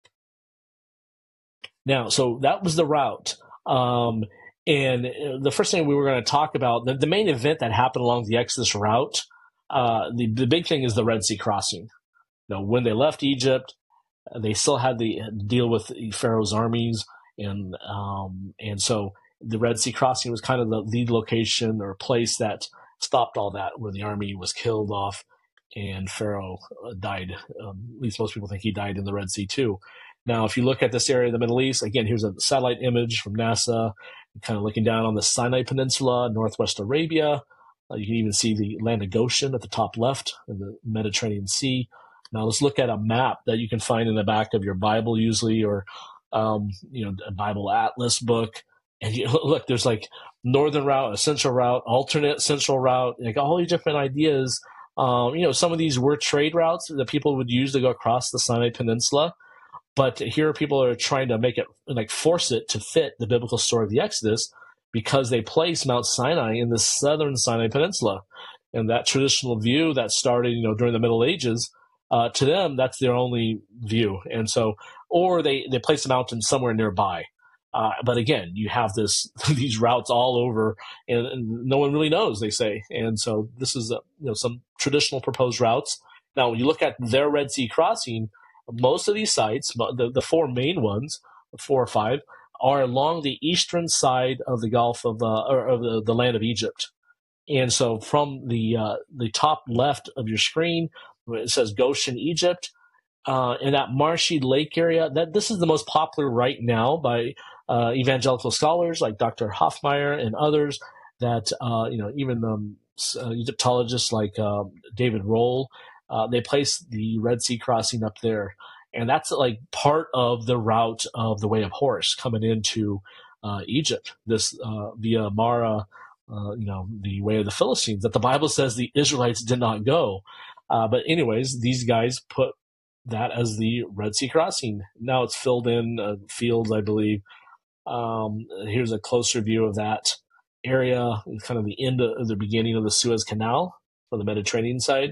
Now, so that was the route. Um, and the first thing we were going to talk about, the, the main event that happened along the Exodus route, uh, the, the big thing is the Red Sea crossing. You know, when they left Egypt, they still had to deal with Pharaoh's armies. And um, and so the Red Sea crossing was kind of the lead location or place that stopped all that, where the army was killed off and Pharaoh died. Um, at least most people think he died in the Red Sea too. Now, if you look at this area of the Middle East, again, here's a satellite image from NASA, kind of looking down on the Sinai Peninsula, Northwest Arabia. Uh, you can even see the land of Goshen at the top left in the Mediterranean Sea. Now, let's look at a map that you can find in the back of your Bible usually, or Um, you know, a Bible Atlas book. And you, look, there's like northern route, a central route, alternate central route, like all these different ideas. Um, you know, some of these were trade routes that people would use to go across the Sinai Peninsula. But here people are trying to make it, like force it to fit the biblical story of the Exodus, because they place Mount Sinai in the southern Sinai Peninsula. And that traditional view that started, you know, during the Middle Ages, uh, to them, that's their only view. And so, or they, they place the mountain somewhere nearby. Uh, but again, you have this these routes all over, and, and no one really knows, they say. And so this is a, you know, some traditional proposed routes. Now, when you look at their Red Sea crossing, most of these sites, the, the four main ones, four or five, are along the eastern side of the Gulf of, uh, or of the, the land of Egypt. And so from the uh, the top left of your screen, it says Goshen, Egypt, uh, in that marshy lake area. That this is the most popular right now by uh, evangelical scholars like Doctor Hoffmeyer and others. That uh, you know, even um, uh, Egyptologists like uh, David Roll, uh, they place the Red Sea crossing up there, and that's like part of the route of the Way of Horus coming into uh, Egypt. This uh, via Mara. Uh, you know, the way of the Philistines, that the Bible says the Israelites did not go. Uh, but anyways, these guys put that as the Red Sea crossing. Now it's filled in uh, fields, I believe. Um, here's a closer view of that area, kind of the end of the beginning of the Suez Canal for the Mediterranean side.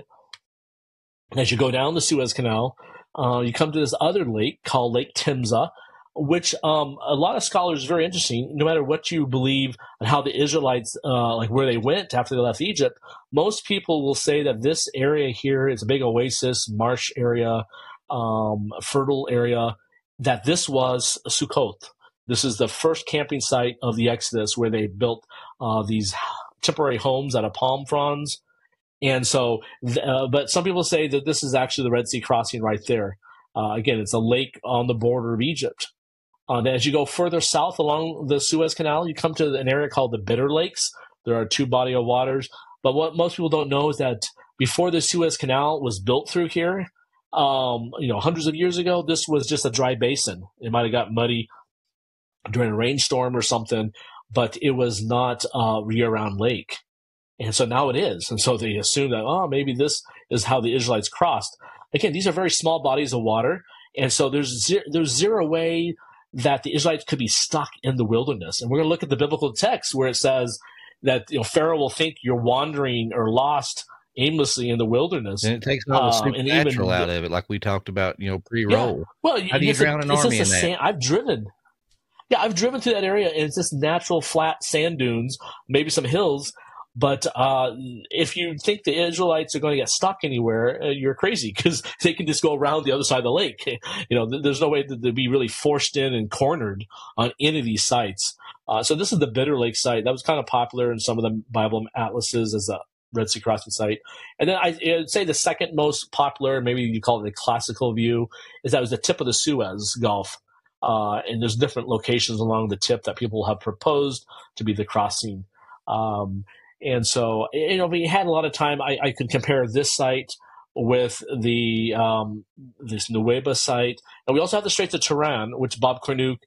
And as you go down the Suez Canal, uh, you come to this other lake called Lake Timza, which um, a lot of scholars are very interesting. No matter what you believe and how the Israelites, uh, like where they went after they left Egypt, most people will say that this area here is a big oasis, marsh area, um, fertile area, that this was Sukkot. This is the first camping site of the Exodus, where they built uh, these temporary homes out of palm fronds. And so, uh, but some people say that this is actually the Red Sea crossing right there. Uh, again, it's a lake on the border of Egypt. Uh, as you go further south along the Suez Canal, you come to an area called the Bitter Lakes. There are two body of waters. But what most people don't know is that before the Suez Canal was built through here, um, you know, hundreds of years ago, this was just a dry basin. It might have got muddy during a rainstorm or something, but it was not a year-round lake. And so now it is. And so they assume that, oh, maybe this is how the Israelites crossed. Again, these are very small bodies of water. And so there's zero, there's zero way that the Israelites could be stuck in the wilderness. And we're going to look at the biblical text where it says that, you know, Pharaoh will think you're wandering or lost aimlessly in the wilderness. And it takes all the um, supernatural out of it, like we talked about, you know, pre-roll. Yeah. Well, how do you drown an army in that? Sand, I've driven. Yeah, I've driven through that area, and it's just natural flat sand dunes, maybe some hills. But uh, if you think the Israelites are going to get stuck anywhere, uh, you're crazy, because they can just go around the other side of the lake. You know, th- there's no way that they'd be really forced in and cornered on any of these sites. Uh, so this is the Bitter Lake site. That was kind of popular in some of the Bible atlases as a Red Sea crossing site. And then I, I'd say the second most popular, maybe you call it the classical view, is that it was the tip of the Suez Gulf. Uh, and there's different locations along the tip that people have proposed to be the crossing. Um, And so, you know, we had a lot of time. I, I could compare this site with the um, this Nuweiba site, and we also have the Straits of Tiran, which Bob Cornuke,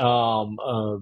um, uh,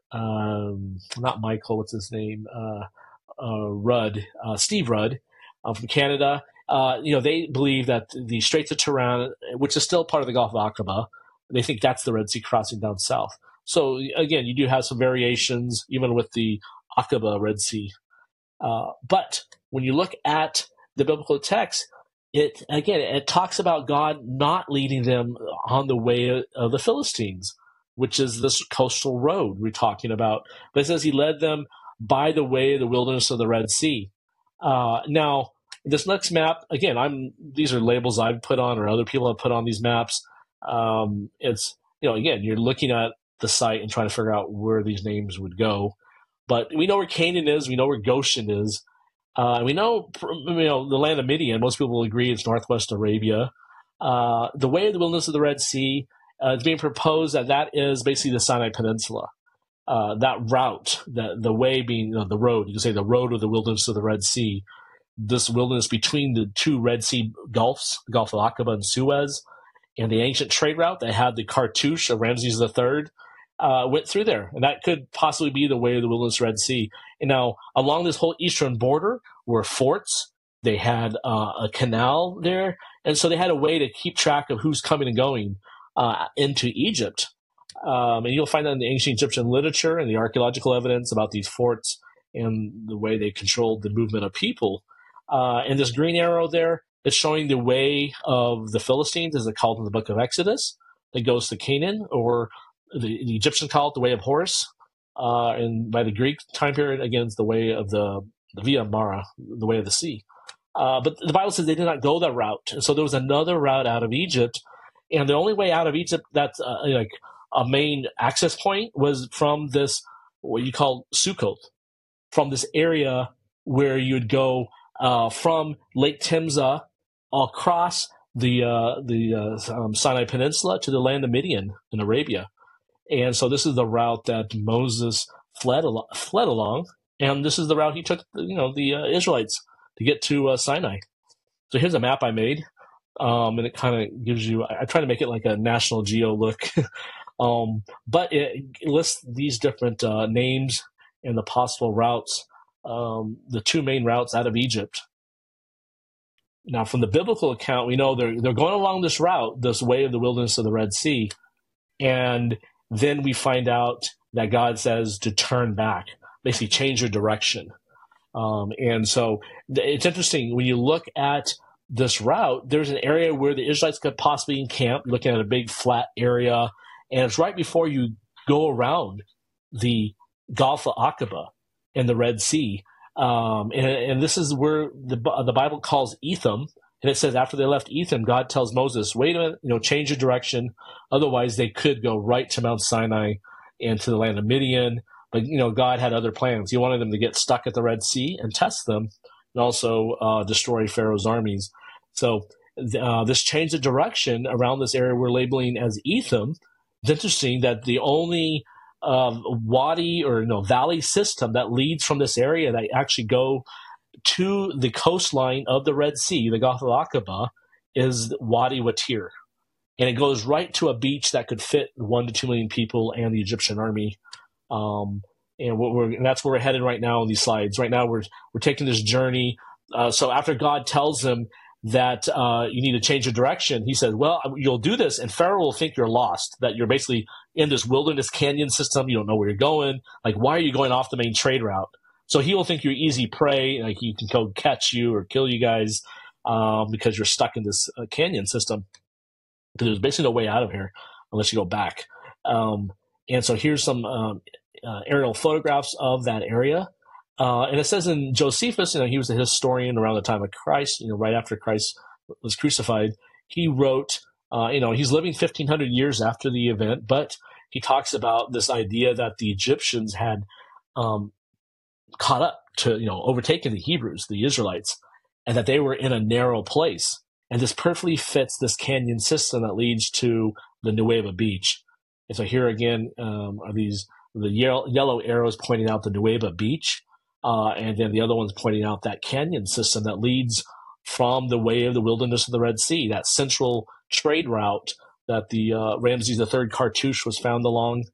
um, not Michael, what's his name, uh, uh, Rudd, uh, Steve Rudd, uh, from Canada. Uh, you know, they believe that the Straits of Tiran, which is still part of the Gulf of Aqaba, they think that's the Red Sea crossing down south. So again, you do have some variations, even with the Aqaba Red Sea. Uh, but when you look at the biblical text, it again it talks about God not leading them on the way of the Philistines, which is this coastal road we're talking about. But it says He led them by the way of the wilderness of the Red Sea. Uh, now, this next map, again, I'm these are labels I've put on or other people have put on these maps. Um, it's you know again you're looking at the site and trying to figure out where these names would go. But we know where Canaan is. We know where Goshen is. Uh, we know, you know, the land of Midian. Most people will agree it's northwest Arabia. Uh, the way of the wilderness of the Red Sea, uh, it's being proposed that that is basically the Sinai Peninsula. Uh, that route, the the way being you know, the road, you can say the road of the wilderness of the Red Sea. This wilderness between the two Red Sea Gulfs, the Gulf of Aqaba and Suez, and the ancient trade route that had the cartouche of Ramses the Third. uh, went through there. And that could possibly be the way of the wilderness Red Sea. And now, along this whole eastern border were forts. They had uh, a canal there. And so they had a way to keep track of who's coming and going uh, into Egypt. Um, and you'll find that in the ancient Egyptian literature and the archaeological evidence about these forts and the way they controlled the movement of people. Uh, and this green arrow there is showing the way of the Philistines, as it's called in the book of Exodus, that goes to Canaan, or the, the Egyptians call it the way of Horus. Uh, and by the Greek time period, again, it's the way of the, the Via Mara, the way of the sea. Uh, but the Bible says they did not go that route. And so there was another route out of Egypt. And the only way out of Egypt that's uh, like a main access point was from this, what you call Sukkot, from this area where you'd go uh, from Lake Timzah across the uh, the uh, um, Sinai Peninsula to the land of Midian in Arabia. And so this is the route that Moses fled al- fled along, and this is the route he took, you know, the uh, Israelites to get to uh, Sinai. So here's a map I made, um, and it kind of gives you. I, I try to make it like a National Geo look, um, but it, it lists these different uh, names and the possible routes, um, the two main routes out of Egypt. Now, from the biblical account, we know they're they're going along this route, this way of the wilderness of the Red Sea, and then we find out that God says to turn back, basically change your direction. Um, and so it's interesting when you look at this route, there's an area where the Israelites could possibly encamp, looking at a big flat area, and it's right before you go around the Gulf of Aqaba and the Red Sea. Um, and, and this is where the, the Bible calls Etham. And it says after they left Etham, God tells Moses, wait a minute, you know, change your direction. Otherwise, they could go right to Mount Sinai and to the land of Midian. But, you know, God had other plans. He wanted them to get stuck at the Red Sea and test them, and also uh, destroy Pharaoh's armies. So uh, this change of direction around this area we're labeling as Etham. It's interesting that the only uh, wadi or you know, valley system that leads from this area that actually go to the coastline of the Red Sea, the Gulf of Aqaba, is Wadi Watir. And it goes right to a beach that could fit one to two million people and the Egyptian army. Um, and, what we're, and that's where we're headed right now in these slides. Right now, we're we're taking this journey. Uh, so after God tells them that uh, you need to change your direction, he says, well, you'll do this, and Pharaoh will think you're lost, that you're basically in this wilderness canyon system. You don't know where you're going. Like, why are you going off the main trade route? So he will think you're easy prey, like he can go catch you or kill you guys um, because you're stuck in this uh, canyon system. Because there's basically no way out of here unless you go back. Um, and so here's some um, uh, aerial photographs of that area. Uh, and it says in Josephus, you know, he was a historian around the time of Christ, you know, right after Christ was crucified. He wrote, uh, you know, he's living fifteen hundred years after the event, but he talks about this idea that the Egyptians had um, caught up to, you know, overtaken the Hebrews, the Israelites, and that they were in a narrow place. And this perfectly fits this canyon system that leads to the Nueva Beach. And so here again um, are these, the yellow, yellow arrows pointing out the Nueva Beach. Uh, and then the other one's pointing out that canyon system that leads from the way of the wilderness of the Red Sea, that central trade route that the uh, Ramses the Third cartouche was found along.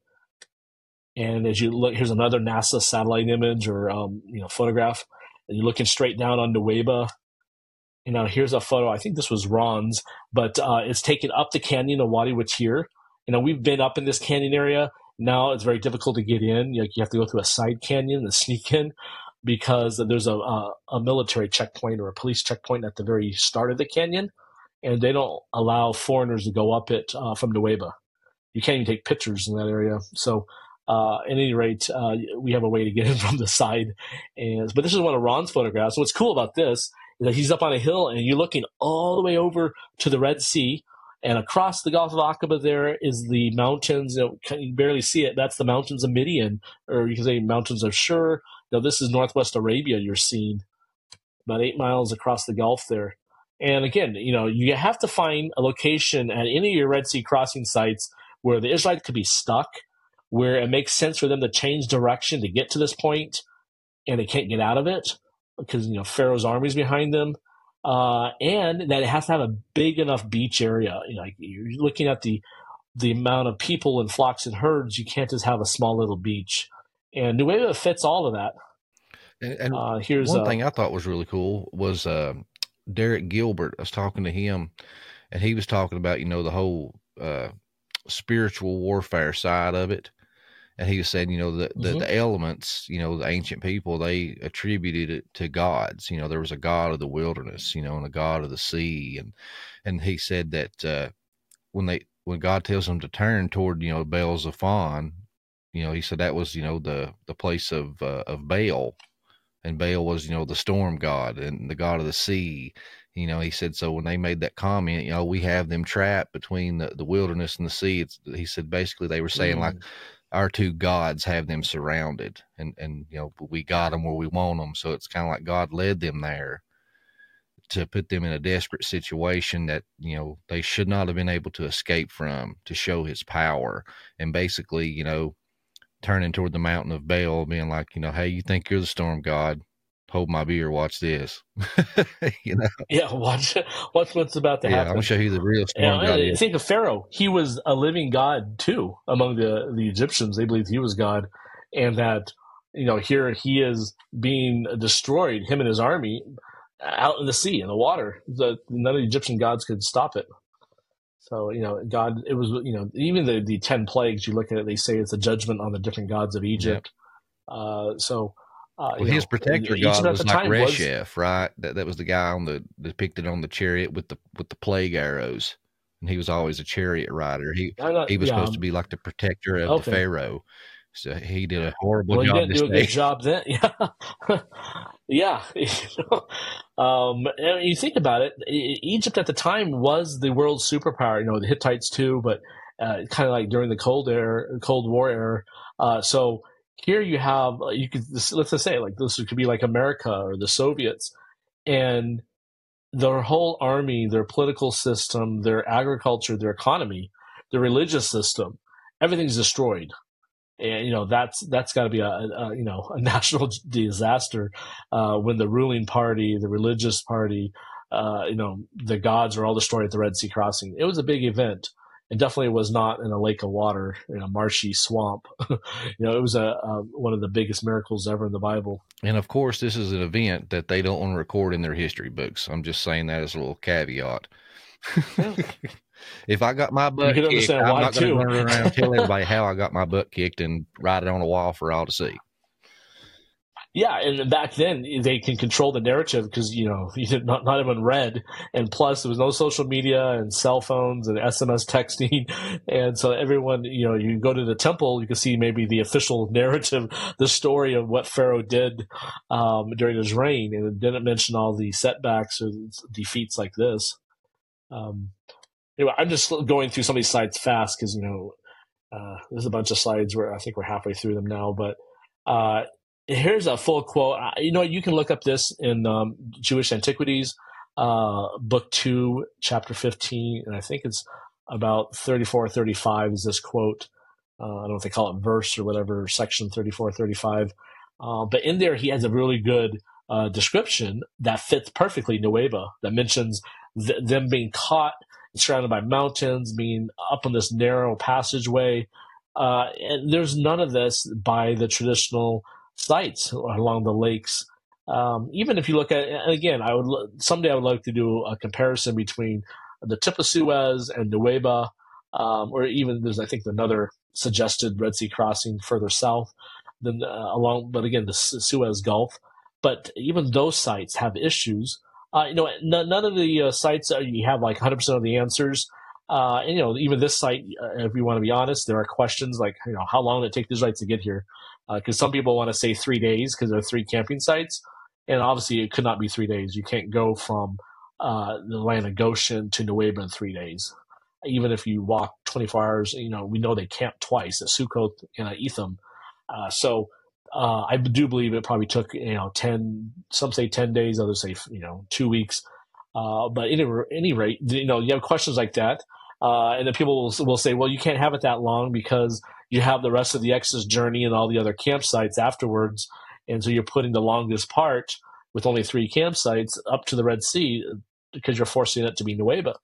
And as you look, here's another NASA satellite image or um, you know photograph, and you're looking straight down on Nueva. And now here's a photo. I think this was Ron's, but uh, it's taken up the canyon of Wadi Watir. You know, we've been up in this canyon area. Now it's very difficult to get in. You, know, you have to go through a side canyon and sneak in because there's a, a, a military checkpoint or a police checkpoint at the very start of the canyon, and they don't allow foreigners to go up it uh, from Nueva. You can't even take pictures in that area. So uh, at any rate, uh, we have a way to get in from the side. And but this is one of Ron's photographs. What's cool about this is that he's up on a hill, and you're looking all the way over to the Red Sea. And across the Gulf of Aqaba there is the mountains. You know, you can barely see it. That's the mountains of Midian, or you can say mountains of Shur. Now, this is northwest Arabia you're seeing, about eight miles across the Gulf there. And again, you know, you have to find a location at any of your Red Sea crossing sites where the Israelites could be stuck, where it makes sense for them to change direction to get to this point, and they can't get out of it because, you know, Pharaoh's army's behind them. Uh, and that it has to have a big enough beach area. You know, like you're looking at the the amount of people and flocks and herds, you can't just have a small little beach. And Nueva fits all of that. And, and uh, here's one a, thing I thought was really cool was uh, Derek Gilbert. I was talking to him, and he was talking about, you know, the whole uh, spiritual warfare side of it. And he was saying, you know, the, the, mm-hmm. the elements, you know, the ancient people, they attributed it to gods. You know, there was a god of the wilderness, you know, and a god of the sea. And and he said that uh, when they when God tells them to turn toward, you know, Baal Zephon, you know, he said that was, you know, the, the place of uh, of Baal. And Baal was, you know, the storm god and the god of the sea. You know, he said, so when they made that comment, you know, we have them trapped between the, the wilderness and the sea. It's, he said, basically they were saying mm. like, our two gods have them surrounded, and, and, you know, we got them where we want them. So it's kind of like God led them there to put them in a desperate situation that, you know, they should not have been able to escape from, to show his power. And basically, you know, turning toward the mountain of Baal, being like, you know, hey, you think you're the storm god? Hold my beer, watch this. You know? Yeah, watch watch what's about to yeah, happen. I'm gonna show you the real storm yeah, god. I think of Pharaoh. He was a living god too among the, the Egyptians. They believed he was God, and that, you know, here he is being destroyed, him and his army, out in the sea, in the water. The, none of the Egyptian gods could stop it. So, you know, God, it was, you know, even the, the ten plagues, you look at it, they say it's a judgment on the different gods of Egypt. Yep. Uh, so, Uh, well, his know, protector Egypt god was like Reshef, was, right? That that was the guy on the depicted on the chariot with the with the plague arrows, and he was always a chariot rider. He not, he was yeah, supposed to be like the protector of okay. the Pharaoh. So he did a horrible well, job. He didn't do a day. good job then. Yeah, yeah. um, and you think about it, Egypt at the time was the world's superpower. You know, the Hittites too, but uh, kind of like during the Cold Era, Cold War era. Uh, so. Here you have, you could, let's just say, like, this could be like America or the Soviets, and their whole army, their political system, their agriculture, their economy, their religious system, everything's destroyed. And, you know, that's that's got to be a, a, you know, a national disaster uh, when the ruling party, the religious party, uh, you know, the gods are all destroyed at the Red Sea crossing. It was a big event. And definitely was not in a lake of water, in a marshy swamp. You know, it was a, a one of the biggest miracles ever in the Bible. And of course, this is an event that they don't want to record in their history books. I'm just saying that as a little caveat. Yeah. If I got my butt kicked, I'm not going to run around and tell everybody how I got my butt kicked and write it on a wall for all to see. Yeah, and back then they can control the narrative because, you know, you did not, not everyone read, and plus there was no social media and cell phones and S M S texting, and so everyone, you know, you go to the temple, you can see maybe the official narrative, the story of what Pharaoh did um, during his reign, and it didn't mention all the setbacks or defeats like this. Um, anyway, I'm just going through some of these slides fast because, you know, uh, there's a bunch of slides where I think we're halfway through them now, but. Uh, Here's a full quote. You know, you can look up this in um, Jewish Antiquities, uh, book two, chapter fifteen, and I think it's about thirty-four or thirty-five is this quote. Uh, I don't know if they call it verse or whatever, section thirty-four or thirty-five. Uh, but in there, he has a really good uh, description that fits perfectly Nueva, that mentions th- them being caught, surrounded by mountains, being up on this narrow passageway. Uh, and there's none of this by the traditional sites along the lakes. Um, even if you look at, and again, I would someday I would like to do a comparison between the tip of Suez and Nueva, um, or even there's I think another suggested Red Sea crossing further south than uh, along, but again the Suez Gulf. But even those sites have issues. Uh, you know, n- none of the uh, sites are, you have like one hundred percent of the answers. Uh, and you know, even this site, uh, if we want to be honest, there are questions like, you know, how long did it take the Israelites to get here? Because uh, some people want to say three days because there are three camping sites, and obviously it could not be three days. You can't go from uh, the land of Goshen to Nueva in three days. Even if you walk twenty-four hours, you know, we know they camped twice at Sukkot and at Etham. Uh, so uh, I do believe it probably took, you know, ten, some say ten days, others say, you know, two weeks. Uh, but at any, any rate, you know, you have questions like that. Uh, and then people will, will say, well, you can't have it that long because you have the rest of the Exodus journey and all the other campsites afterwards. And so you're putting the longest part with only three campsites up to the Red Sea because you're forcing it to be Nueva.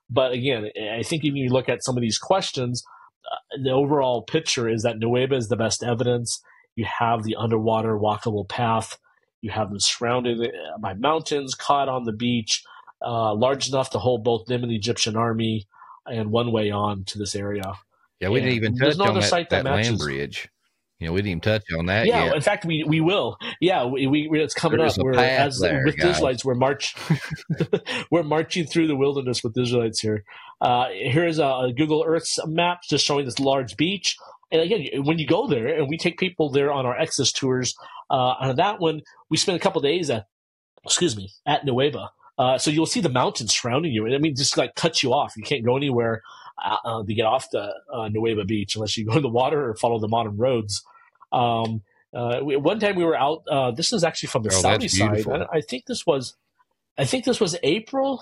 But again, I think if you look at some of these questions, uh, the overall picture is that Nuweiba is the best evidence. You have the underwater walkable path. You have them surrounded by mountains, caught on the beach, uh, large enough to hold both them and the Egyptian army, and one way on to this area. Yeah, we and didn't even touch no on that, that, that land bridge. You know, we didn't even touch on that yeah, yet. In fact, we, we will. Yeah, we, we it's coming There's up. We're as there, with guys. Israelites, we're march we're marching through the wilderness with Israelites here. Uh, here's a, a Google Earth map just showing this large beach. And again, when you go there, and we take people there on our Exodus tours, uh, on that one, we spend a couple days at, excuse me, at Nuweiba. Uh, so you'll see the mountains surrounding you. I mean, just like cuts you off. You can't go anywhere uh, uh, to get off the uh, Nuweiba beach unless you go in the water or follow the modern roads. Um, uh, we, one time we were out. Uh, this is actually from the Oh, Saudi that's side. beautiful. I, I think this was, I think this was April.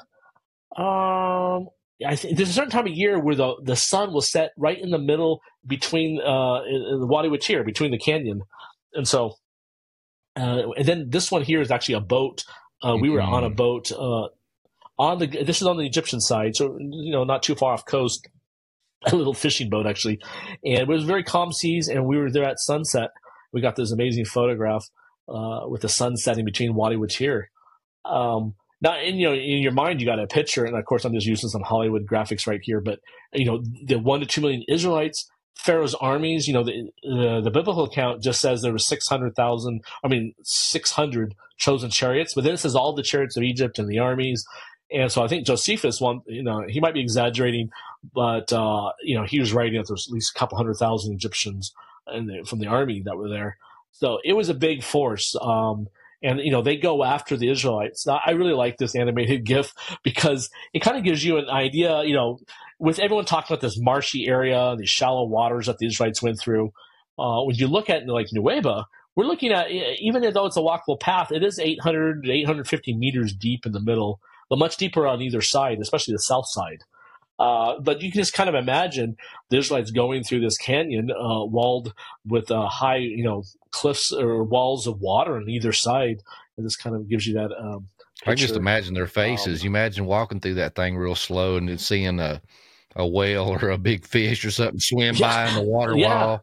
Um, I think there's a certain time of year where the the sun will set right in the middle between uh in, in the Wadi Wachir, between the canyon, and so, uh, and then this one here is actually a boat. Uh, we were Mhm. on a boat. Uh, on the this is on the Egyptian side, so you know not too far off coast. A little fishing boat actually, and it was very calm seas, and we were there at sunset. We got this amazing photograph uh, with the sun setting between Wadi Wachir. Um, now, in you know, in your mind, you got a picture, and of course, I'm just using some Hollywood graphics right here. But you know, the one to two million Israelites, Pharaoh's armies. You know, the the, the biblical account just says there were six hundred thousand. I mean, six hundred chosen chariots, but then it says all the chariots of Egypt and the armies. And so I think Josephus, one, you know, he might be exaggerating, but uh, you know, he was writing that there's at least a couple hundred thousand Egyptians in the, from the army that were there. So it was a big force. Um, and you know, they go after the Israelites. Now, I really like this animated GIF because it kind of gives you an idea. You know, with everyone talking about this marshy area, these shallow waters that the Israelites went through, uh, when you look at like Nuweiba, we're looking at, even though it's a walkable path, it is eight hundred, eight hundred fifty meters deep in the middle, but much deeper on either side, especially the south side. Uh, but you can just kind of imagine the Israelites going through this canyon, uh, walled with uh, high, you know, cliffs or walls of water on either side. And this kind of gives you that. Um, I can just picture. imagine their faces. Um, you imagine walking through that thing real slow and then seeing a a whale or a big fish or something swim Yeah. by in the water Yeah. wall.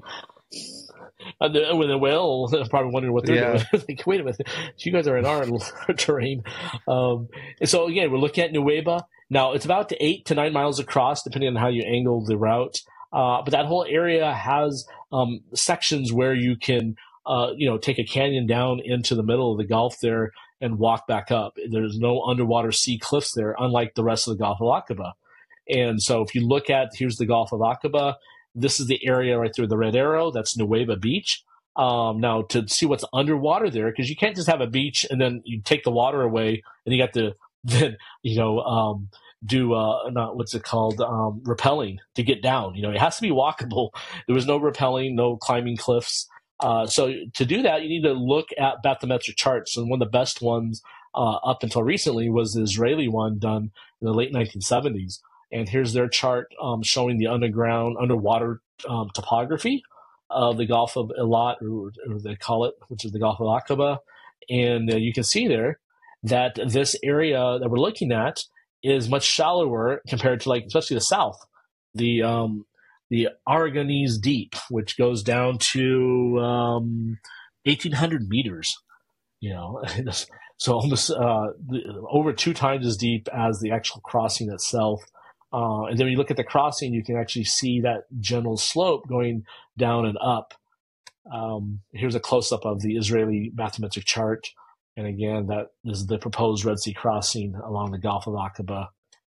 And the, with the whale, probably wondering what they're Yeah. doing. Like, wait a minute, you guys are in our terrain. Um, and so again, we're looking at Nuweiba. Now it's about eight to nine miles across, depending on how you angle the route. Uh, but that whole area has um, sections where you can, uh, you know, take a canyon down into the middle of the Gulf there and walk back up. There's no underwater sea cliffs there, unlike the rest of the Gulf of Aqaba. And so if you look at, here's the Gulf of Aqaba. This is the area right through the red arrow. That's Nuweiba Beach. Um, now, to see what's underwater there, because you can't just have a beach and then you take the water away and you got to then, you know, um, do, uh, not what's it called, um, rappelling to get down. You know, it has to be walkable. There was no rappelling, no climbing cliffs. Uh, so to do that, you need to look at bathymetric charts. And one of the best ones uh, up until recently was the Israeli one done in the late nineteen seventies. And here's their chart um, showing the underground, underwater um, topography of the Gulf of Eilat, or, or they call it, which is the Gulf of Aqaba. And uh, you can see there that this area that we're looking at is much shallower compared to, like, especially the south, the um, the Aragonese Deep, which goes down to um, eighteen hundred meters. You know, so almost uh, the, over two times as deep as the actual crossing itself. Uh, and then when you look at the crossing, you can actually see that general slope going down and up. Um, here's a close-up of the Israeli bathymetric chart. And again, that is the proposed Red Sea crossing along the Gulf of Aqaba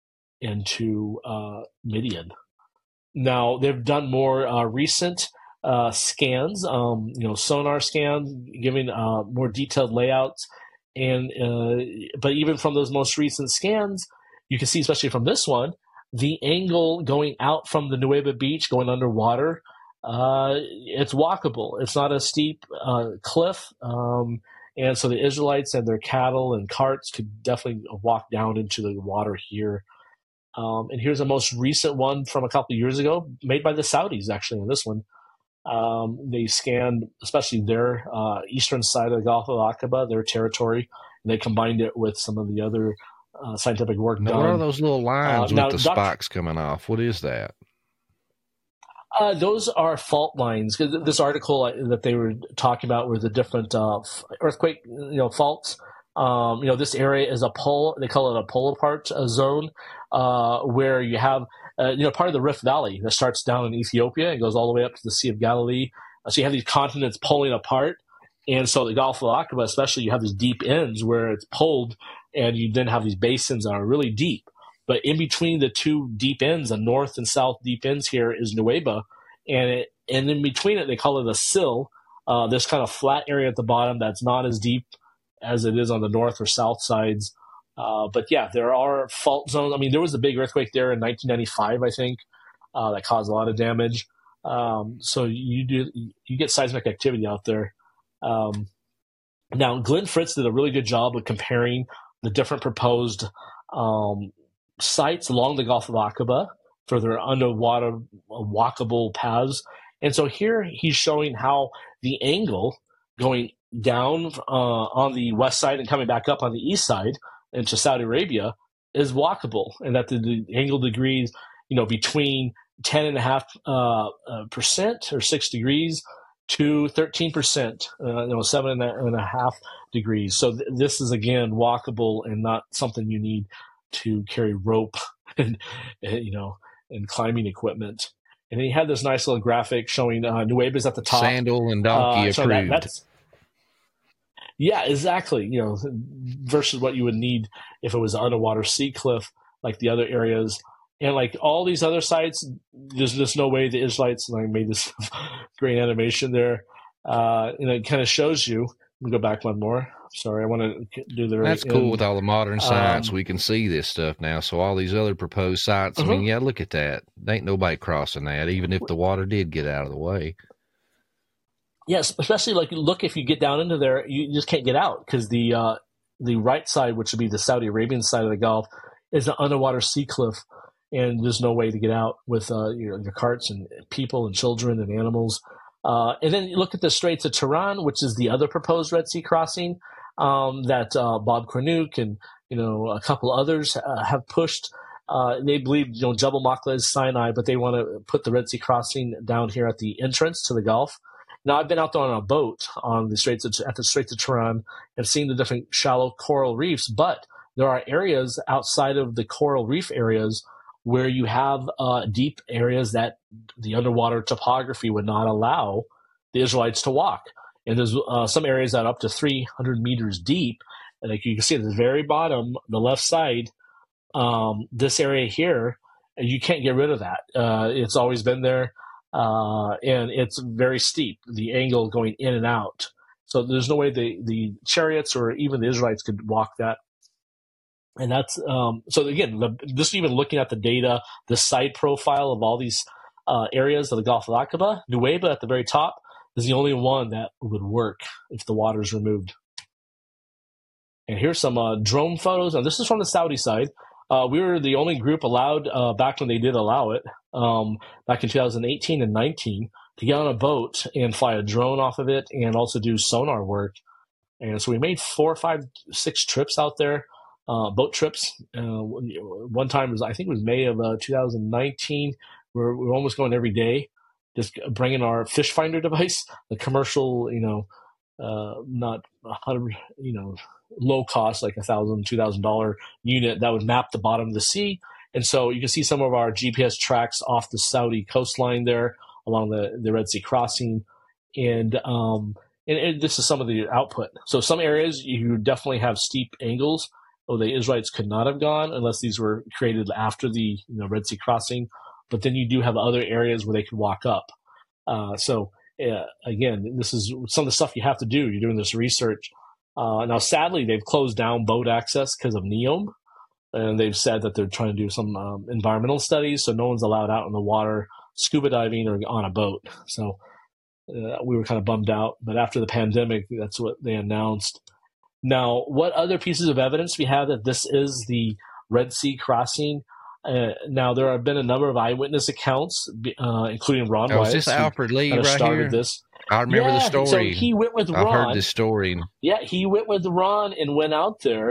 into uh, Midian. Now, they've done more uh, recent uh, scans, um, you know, sonar scans, giving uh, more detailed layouts. And uh, but even from those most recent scans, you can see, especially from this one, the angle going out from the Nuweiba beach, going underwater, uh, it's walkable. It's not a steep uh, cliff. Um, and so the Israelites and their cattle and carts could definitely walk down into the water here. Um, and here's a most recent one from a couple of years ago, made by the Saudis, actually, on this one. Um, they scanned especially their uh, eastern side of the Gulf of Aqaba, their territory, and they combined it with some of the other uh, scientific work now, done. What are those little lines uh, with now, the Doctor spikes coming off? What is that? Uh, those are fault lines. Because this article that they were talking about were the different uh, earthquake, you know, faults. Um, you know, this area is a pole. They call it a pole apart uh, zone, uh, where you have, uh, you know, part of the Rift Valley that starts down in Ethiopia and goes all the way up to the Sea of Galilee. Uh, so you have these continents pulling apart, and so the Gulf of Aqaba, especially, you have these deep ends where it's pulled, and you then have these basins that are really deep. But in between the two deep ends, the north and south deep ends here, is Nuweiba, and it, and in between it, they call it a sill, uh, this kind of flat area at the bottom that's not as deep as it is on the north or south sides. Uh, but yeah, there are fault zones. I mean, there was a big earthquake there in nineteen ninety-five, I think, uh, that caused a lot of damage. Um, so you do you get seismic activity out there. Um, now, Glenn Fritz did a really good job of comparing the different proposed um, sites along the Gulf of Aqaba for their underwater walkable paths. And so here he's showing how the angle going down uh, on the west side and coming back up on the east side into Saudi Arabia is walkable, and that the, the angle degrees, you know, between ten and a half uh, uh, percent or six degrees to thirteen percent, uh, you know, seven and a, and a half degrees. So th- this is again walkable and not something you need to carry rope and, and you know and climbing equipment. And then he had this nice little graphic showing uh, Nuweiba's at the top. Sandal and donkey uh, so approved. That, that's, yeah, exactly. You know, versus what you would need if it was an underwater sea cliff like the other areas. And like all these other sites, there's just no way the Israelites, and I made this great animation there. Uh, and it kind of shows you. Let me go back one more. Sorry, I want to do the. That's cool end. with all the modern science. Um, we can see this stuff now. So all these other proposed sites, uh-huh. I mean, yeah, look at that. There ain't nobody crossing that, even if the water did get out of the way. Yes, especially like look if you get down into there, you just can't get out because the uh, the right side, which would be the Saudi Arabian side of the Gulf, is an underwater sea cliff, and there's no way to get out with uh, your, your carts and people and children and animals. Uh, and then you look at the Straits of Tiran, which is the other proposed Red Sea crossing um, that uh, Bob Kornuk and you know a couple others uh, have pushed. Uh, they believe you know Jebel Makla is Sinai, but they want to put the Red Sea crossing down here at the entrance to the Gulf. Now, I've been out there on a boat on the Straits of, at the Straits of Tiran and seen the different shallow coral reefs, but there are areas outside of the coral reef areas where you have uh, deep areas that the underwater topography would not allow the Israelites to walk. And there's uh, some areas that are up to three hundred meters deep. And like you can see at the very bottom, the left side, um, this area here, you can't get rid of that. Uh, it's always been there. Uh, and it's very steep, the angle going in and out. So there's no way the, the chariots or even the Israelites could walk that. And that's, um, so again, the, just even looking at the data, the side profile of all these uh, areas of the Gulf of Aqaba, Nuweiba at the very top is the only one that would work if the water is removed. And here's some uh, drone photos. And this is from the Saudi side. Uh, we were the only group allowed uh, back when they did allow it, um, back in two thousand eighteen and nineteen, to get on a boat and fly a drone off of it and also do sonar work. And so we made four, five, six trips out there, uh, boat trips. Uh, one time was, I think it was May of uh, two thousand nineteen. We're, we're almost going every day, just bringing our fish finder device, the commercial, you know, uh, not a hundred, you know, low cost, like a thousand, two thousand dollar unit that would map the bottom of the sea. And so you can see some of our G P S tracks off the Saudi coastline there along the, the Red Sea crossing. And, um, and, and this is some of the output. So some areas you definitely have steep angles. Oh, the Israelites could not have gone unless these were created after the you know, Red Sea crossing. But then you do have other areas where they could walk up. Uh, so uh, again, this is some of the stuff you have to do. You're doing this research. Uh, now, sadly, they've closed down boat access because of NEOM, and they've said that they're trying to do some um, environmental studies, so no one's allowed out in the water scuba diving or on a boat. So uh, we were kind of bummed out. But after the pandemic, that's what they announced. Now, what other pieces of evidence we have that this is the Red Sea crossing? Uh, now, there have been a number of eyewitness accounts, uh, including Ron oh, Wise. Is this Alfred Lee right started here? This. I remember yeah, the story. So he went with Ron. I've heard this story. Yeah, he went with Ron and went out there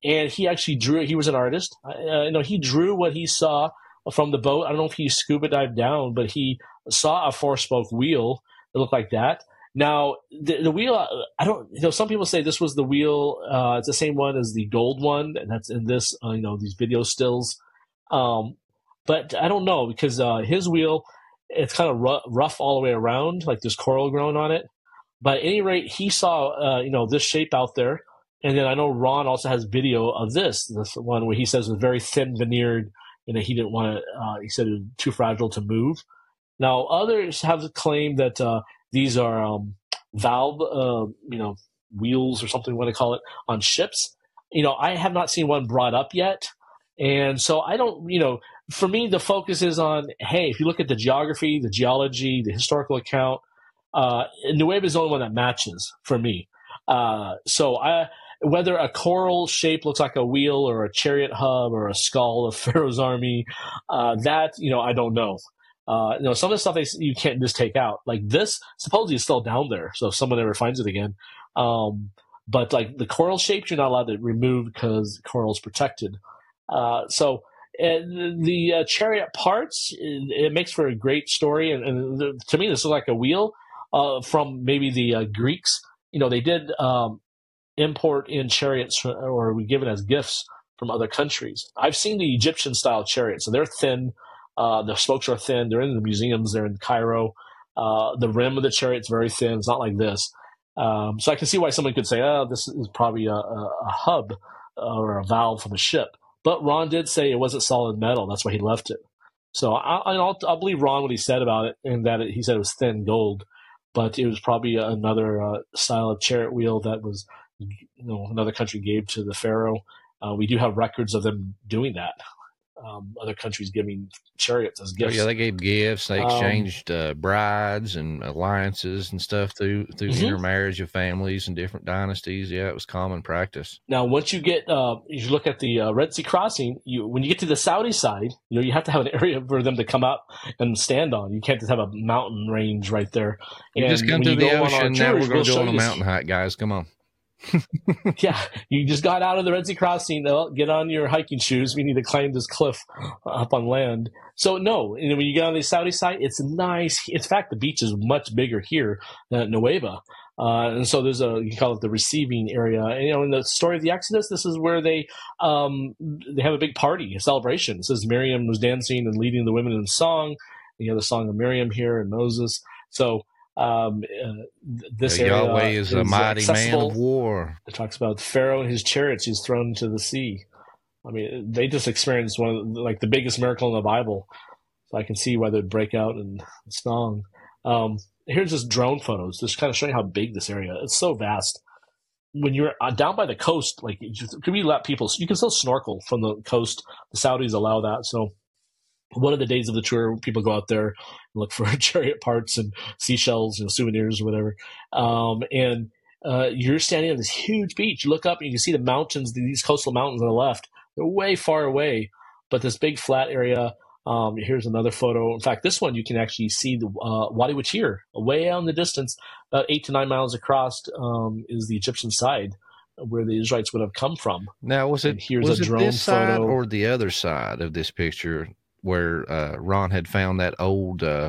and he actually drew. He was an artist. Uh, you know, he drew what he saw from the boat. I don't know if he scuba dived down, but he saw a four-spoke wheel that looked like that. Now, the, the wheel, I don't, you know, some people say this was the wheel, uh, it's the same one as the gold one, and that's in this, uh, you know, these video stills. Um, but I don't know, because uh, his wheel, it's kind of rough, rough all the way around, like there's coral growing on it. But at any rate, he saw, uh, you know, this shape out there. And then I know Ron also has video of this, this one where he says it was very thin veneered, and that he didn't want to, uh, he said it was too fragile to move. Now, others have claimed that uh, these are um, valve, uh, you know, wheels or something, what they call it, on ships. You know, I have not seen one brought up yet. And so I don't, you know, for me, the focus is on, hey, if you look at the geography, the geology, the historical account, uh, Nueva is the only one that matches for me. Uh, so I, whether a coral shape looks like a wheel or a chariot hub or a skull of Pharaoh's army, uh, that, you know, I don't know. Uh, you know, some of the stuff they, you can't just take out. Like this, supposedly is still down there, so if someone ever finds it again. Um, but like the coral shapes, you're not allowed to remove because coral's protected. Uh, so and the uh, chariot parts, it, it makes for a great story, and, and the, to me, this looks like a wheel uh, from maybe the uh, Greeks. You know, they did um, import in chariots, or were given as gifts from other countries. I've seen the Egyptian-style chariots, so they're thin. Uh, the spokes are thin. They're in the museums. They're in Cairo. Uh, the rim of the chariot's very thin. It's not like this. Um, so I can see why someone could say, oh, this is probably a, a, a hub or a valve from a ship. But Ron did say it wasn't solid metal. That's why he left it. So I, I'll, I'll believe Ron when he said about it, and that it, he said it was thin gold. But it was probably another uh, style of chariot wheel that was, you know, another country gave to the pharaoh. Uh, we do have records of them doing that. Um, other countries giving chariots as gifts. Oh, yeah, they gave gifts. They Um, exchanged uh, brides and alliances and stuff through through Mhm. intermarriage of families and different dynasties. Yeah, it was common practice. Now, once you get, uh, you look at the uh, Red Sea crossing, you when you get to the Saudi side, you know, you have to have an area for them to come up and stand on. You can't just have a mountain range right there. You And just come when to you the go on our ocean. Now tours, we're going we'll to go show on a you- mountain hike, guys. Come on. Yeah, you just got out of the Red Sea crossing. Well, get on your hiking shoes. We need to climb this cliff up on land. So no, and when you get on the Saudi side, it's nice. In fact, the beach is much bigger here than at Nueva. Uh, and so there's a, you call it the receiving area. And, you know, in the story of the Exodus, this is where they, um, they have a big party, a celebration. It says Miriam was dancing and leading the women in song. You have the song of Miriam here and Moses. So, um, uh, this Yeah, area Yahweh is a mighty man accessible. of war. It talks about Pharaoh and his chariots he's thrown into the sea. I mean, they just experienced one of the, like the biggest miracle in the Bible. So I can see why they'd break out in song. Um, here's just drone photos, just kind of showing how big this area is. It's so vast. When you're uh, down by the coast, like it just, can we let people? You can still snorkel from the coast. The Saudis allow that. So one of the days of the tour, people go out there and look for chariot parts and seashells, you know, souvenirs or whatever. Um, and uh, you're standing on this huge beach. You look up and you can see the mountains, these coastal mountains on the left. They're way far away, but this big flat area. Um, here's another photo. In fact, this one you can actually see the uh, Wadi Wachir, way out in the distance, about eight to nine miles across, um, is the Egyptian side where the Israelites would have come from. Now, was And it here's was a it drone this side photo. or the other side of this picture where uh, Ron had found that old uh,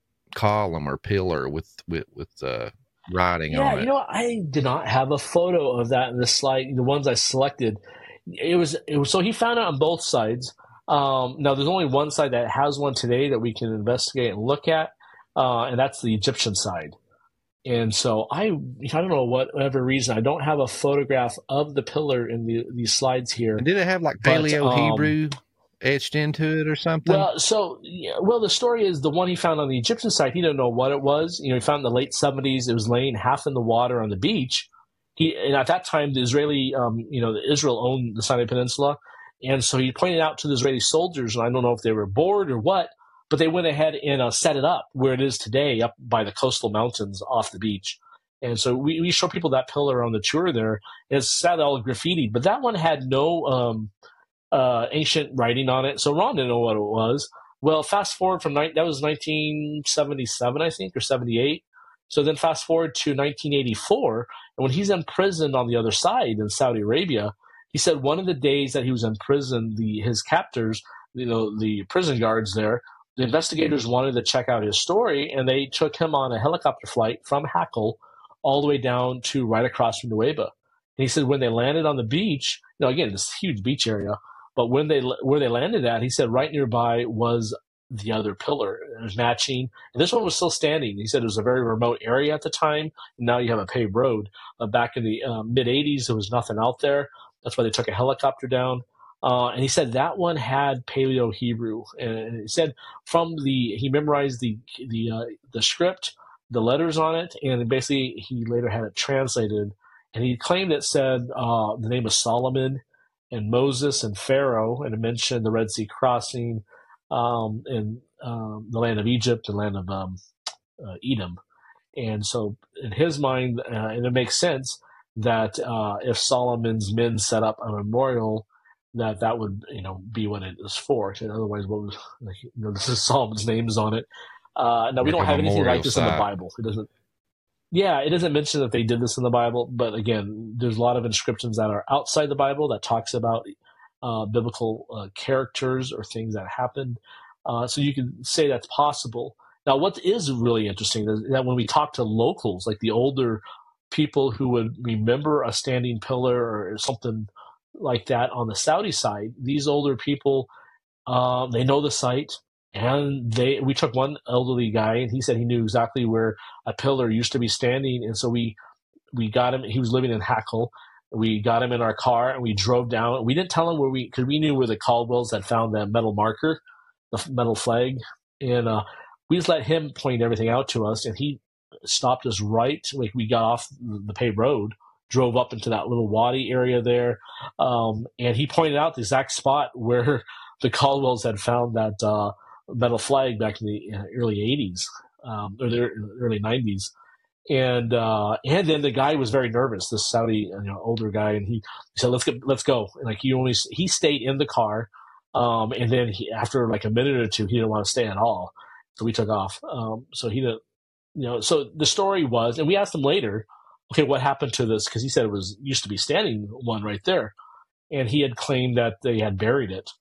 column or pillar with with with uh, writing Yeah, on it? you know, I did not have a photo of that in the slide. The ones I selected, it was it was so he found it on both sides. Um, now, there's only one side that has one today that we can investigate and look at, uh, and that's the Egyptian side. And so I, I don't know what whatever reason, I don't have a photograph of the pillar in the these slides here. And did it have like But, Paleo um, Hebrew etched into it or something? Well, so yeah, well, the story is the one he found on the Egyptian side. He didn't know what it was. You know, he found it in the late seventies. It was laying half in the water on the beach. He and at that time, the Israeli, um, you know, Israel owned the Sinai Peninsula, and so he pointed out to the Israeli soldiers, and I don't know if they were bored or what, but they went ahead and uh, set it up where it is today, up by the coastal mountains off the beach. And so we, we show people that pillar on the tour there. It's sadly all graffitied, but that one had no um, uh, ancient writing on it, so Ron didn't know what it was. Well, fast forward from ni- that was nineteen seventy-seven, I think, or seventy-eight. So then fast forward to nineteen eighty-four, and when he's imprisoned on the other side in Saudi Arabia, he said one of the days that he was in prison, the his captors, you know, the prison guards there, the investigators wanted to check out his story, and they took him on a helicopter flight from Hackle all the way down to right across from Nueva. And he said when they landed on the beach, you know, again, this huge beach area, but when they where they landed at, he said right nearby was the other pillar. It was matching. And this one was still standing. He said it was a very remote area at the time. And now you have a paved road. Uh, back in the uh, mid-eighties, there was nothing out there. That's why they took a helicopter down. Uh, and he said that one had Paleo-Hebrew. And he said from the, he memorized the the uh, the script, the letters on it, and basically he later had it translated. And he claimed it said uh, the name of Solomon and Moses and Pharaoh, and it mentioned the Red Sea crossing, um, and um, the land of Egypt and land of um, uh, Edom. And so in his mind, uh, and it makes sense that uh, if Solomon's men set up a memorial, that that would, you know, be what it is for. And otherwise, what was, like, you know, this is Solomon's names on it. Uh, now, we don't have anything like this in the Bible. It doesn't. Yeah, it doesn't mention that they did this in the Bible, but again, there's a lot of inscriptions that are outside the Bible that talks about uh, biblical uh, characters or things that happened. Uh, so you can say that's possible. Now, what is really interesting is that when we talk to locals, like the older people who would remember a standing pillar or something like that on the Saudi side, these older people, uh, they know the site. And they, we took one elderly guy, and he said he knew exactly where a pillar used to be standing. And so we, we got him. He was living in Hackle. We got him in our car, and we drove down. We didn't tell him where we, because we knew where the Caldwells had found that metal marker, the metal flag, and uh, we just let him point everything out to us. And he stopped us right, like we got off the paved road, drove up into that little wadi area there, um, and he pointed out the exact spot where the Caldwells had found that. Uh, metal flag back in the early eighties, um, or the early nineties. And, uh, and then the guy was very nervous, this Saudi, you know, older guy. And he, he said, let's get, let's go. And like he only, he stayed in the car. Um, and then he, after like a minute or two, he didn't want to stay at all. So we took off. Um, so he didn't, you know, so the story was, and we asked him later, okay, what happened to this? Cause he said it was, used to be standing one right there. And he had claimed that they had buried it.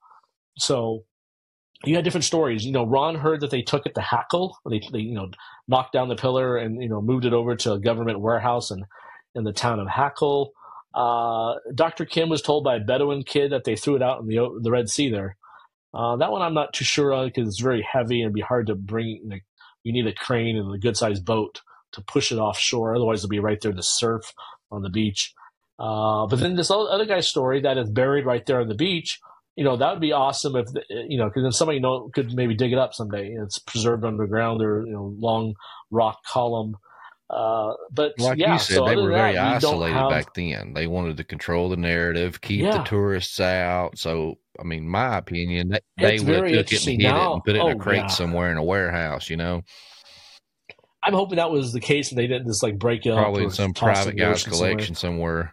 So, you had different stories. You know, Ron heard that they took it to Hackle. They, they, you know, knocked down the pillar and, you know, moved it over to a government warehouse in, in the town of Hackle. Uh, Doctor Kim was told by a Bedouin kid that they threw it out in the the Red Sea there. Uh, that one I'm not too sure of because it's very heavy and it'd be hard to bring. Like, you need a crane and a good-sized boat to push it offshore. Otherwise, it'll be right there in the surf on the beach. Uh, but then this other guy's story that is buried right there on the beach, you know, that would be awesome if, the, you know, because then somebody know, could maybe dig it up someday. It's preserved underground or, you know, long rock column. Uh, but like yeah, you said, so they were very that, isolated have... back then. They wanted to control the narrative, keep yeah. the tourists out. So, I mean, my opinion, they, they would have took it and hid now. it and put it oh, in a crate yeah. somewhere in a warehouse, you know? I'm hoping that was the case and they didn't just like break it up. Probably in some private guy's collection somewhere.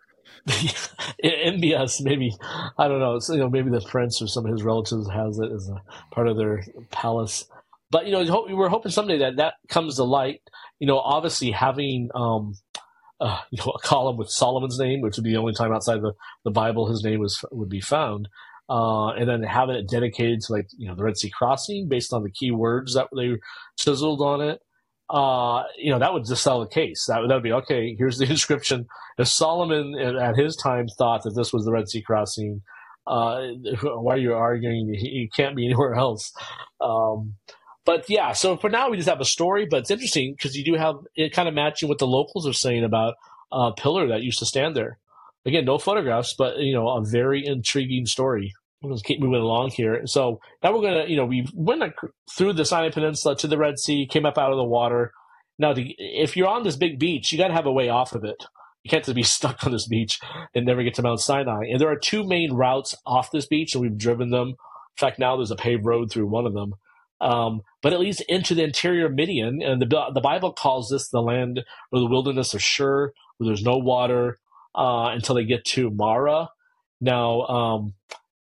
M B S, maybe, I don't know. So, you know, maybe the prince or some of his relatives has it as a part of their palace. But, you know, we're hoping someday that that comes to light. You know, obviously having, um, uh, you know, a column with Solomon's name, which would be the only time outside the, the Bible his name was would be found. Uh, and then having it dedicated to, like, you know, the Red Sea crossing based on the key words that they chiseled on it. Uh, you know, that would just sell the case. That would, that would be, okay, here's the inscription. If Solomon at his time thought that this was the Red Sea crossing, uh, why are you arguing? It can't be anywhere else. Um, but yeah, so for now we just have a story, but it's interesting because you do have it kind of matching what the locals are saying about a pillar that used to stand there. Again, no photographs, but, you know, a very intriguing story. We'll just keep moving along here. So now we're going to, you know, we went through the Sinai Peninsula to the Red Sea, came up out of the water. Now, to, if you're on this big beach, you got to have a way off of it. You can't just be stuck on this beach and never get to Mount Sinai. And there are two main routes off this beach, and we've driven them. In fact, now there's a paved road through one of them. Um, but it leads into the interior Midian, and the, the Bible calls this the land or the wilderness of Shur, where there's no water uh, until they get to Mara. Now, um,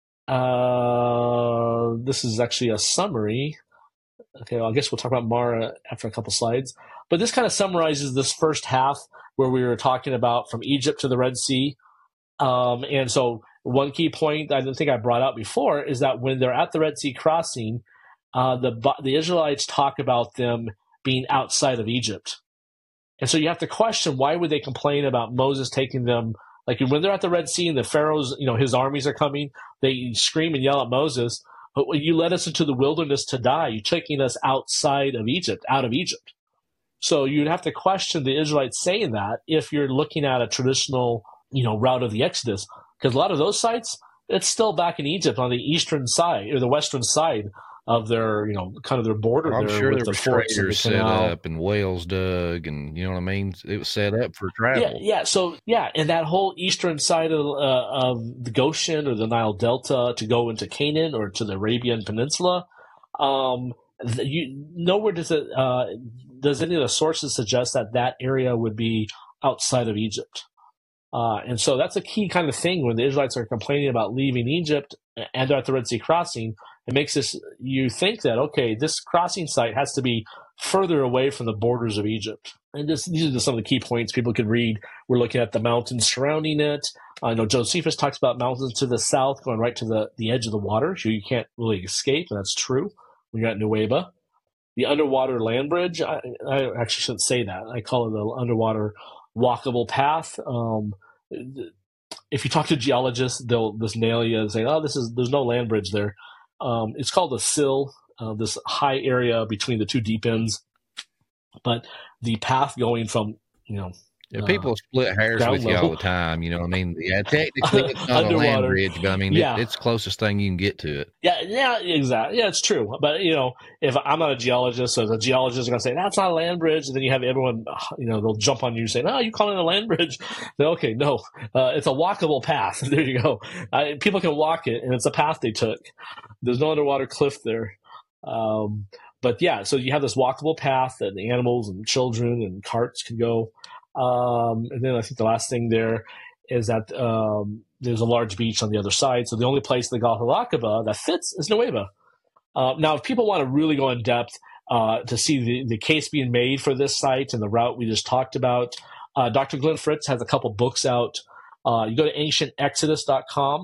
Uh, this is actually a summary. Okay, well, I guess we'll talk about Mara after a couple slides. But this kind of summarizes this first half where we were talking about from Egypt to the Red Sea. Um, and so one key point I don't think I brought out before is that when they're at the Red Sea crossing, uh, the the Israelites talk about them being outside of Egypt. And so you have to question, why would they complain about Moses taking them? Like when they're at the Red Sea and the Pharaoh's, you know, his armies are coming, they scream and yell at Moses, but when you led us into the wilderness to die, you're taking us outside of Egypt, out of Egypt. So you'd have to question the Israelites saying that if you're looking at a traditional, you know, route of the Exodus, because a lot of those sites, it's still back in Egypt on the eastern side or the western side of their, you know, kind of their border. I'm there sure with there the were forts and the traders set canal. up and wells dug, and you know what I mean. It was set up for travel. Yeah, yeah. So yeah, and that whole eastern side of, uh, of the Goshen or the Nile Delta to go into Canaan or to the Arabian Peninsula, um, you nowhere does it uh, does any of the sources suggest that that area would be outside of Egypt. Uh, and so that's a key kind of thing when the Israelites are complaining about leaving Egypt and they're at the Red Sea crossing. It makes this, you think that, okay, this crossing site has to be further away from the borders of Egypt. And this, these are just some of the key points people could read. We're looking at the mountains surrounding it. I know Josephus talks about mountains to the south going right to the, the edge of the water, so you can't really escape, and that's true when you're at Nueva. The underwater land bridge, I, I actually shouldn't say that. I call it the underwater walkable path. Um, if you talk to geologists, they'll just nail you and say, oh, this is there's no land bridge there. Um, it's called the sill, uh, this high area between the two deep ends. But the path going from, you know, yeah, people uh, split hairs with you level. all the time. You know what I mean? Yeah, technically it's not a land Underwater. bridge, but I mean, Yeah. it, it's the closest thing you can get to it. Yeah, yeah, exactly. Yeah, it's true. But, you know, if I'm not a geologist, so the geologists are going to say, that's not a land bridge. And then you have everyone, you know, they'll jump on you saying, oh, you calling it a land bridge? Then, okay, no, uh, it's a walkable path. There you go. Uh, people can walk it, and it's a path they took. There's no underwater cliff there. Um, but, yeah, so you have this walkable path that the animals and children and carts can go. Um, and then I think the last thing there is that um, there's a large beach on the other side. So the only place in the Gulf of Aqaba that fits is Nueva. Uh, now, if people want to really go in depth uh, to see the, the case being made for this site and the route we just talked about, uh, Doctor Glenn Fritz has a couple books out. Uh, you go to ancient exodus dot com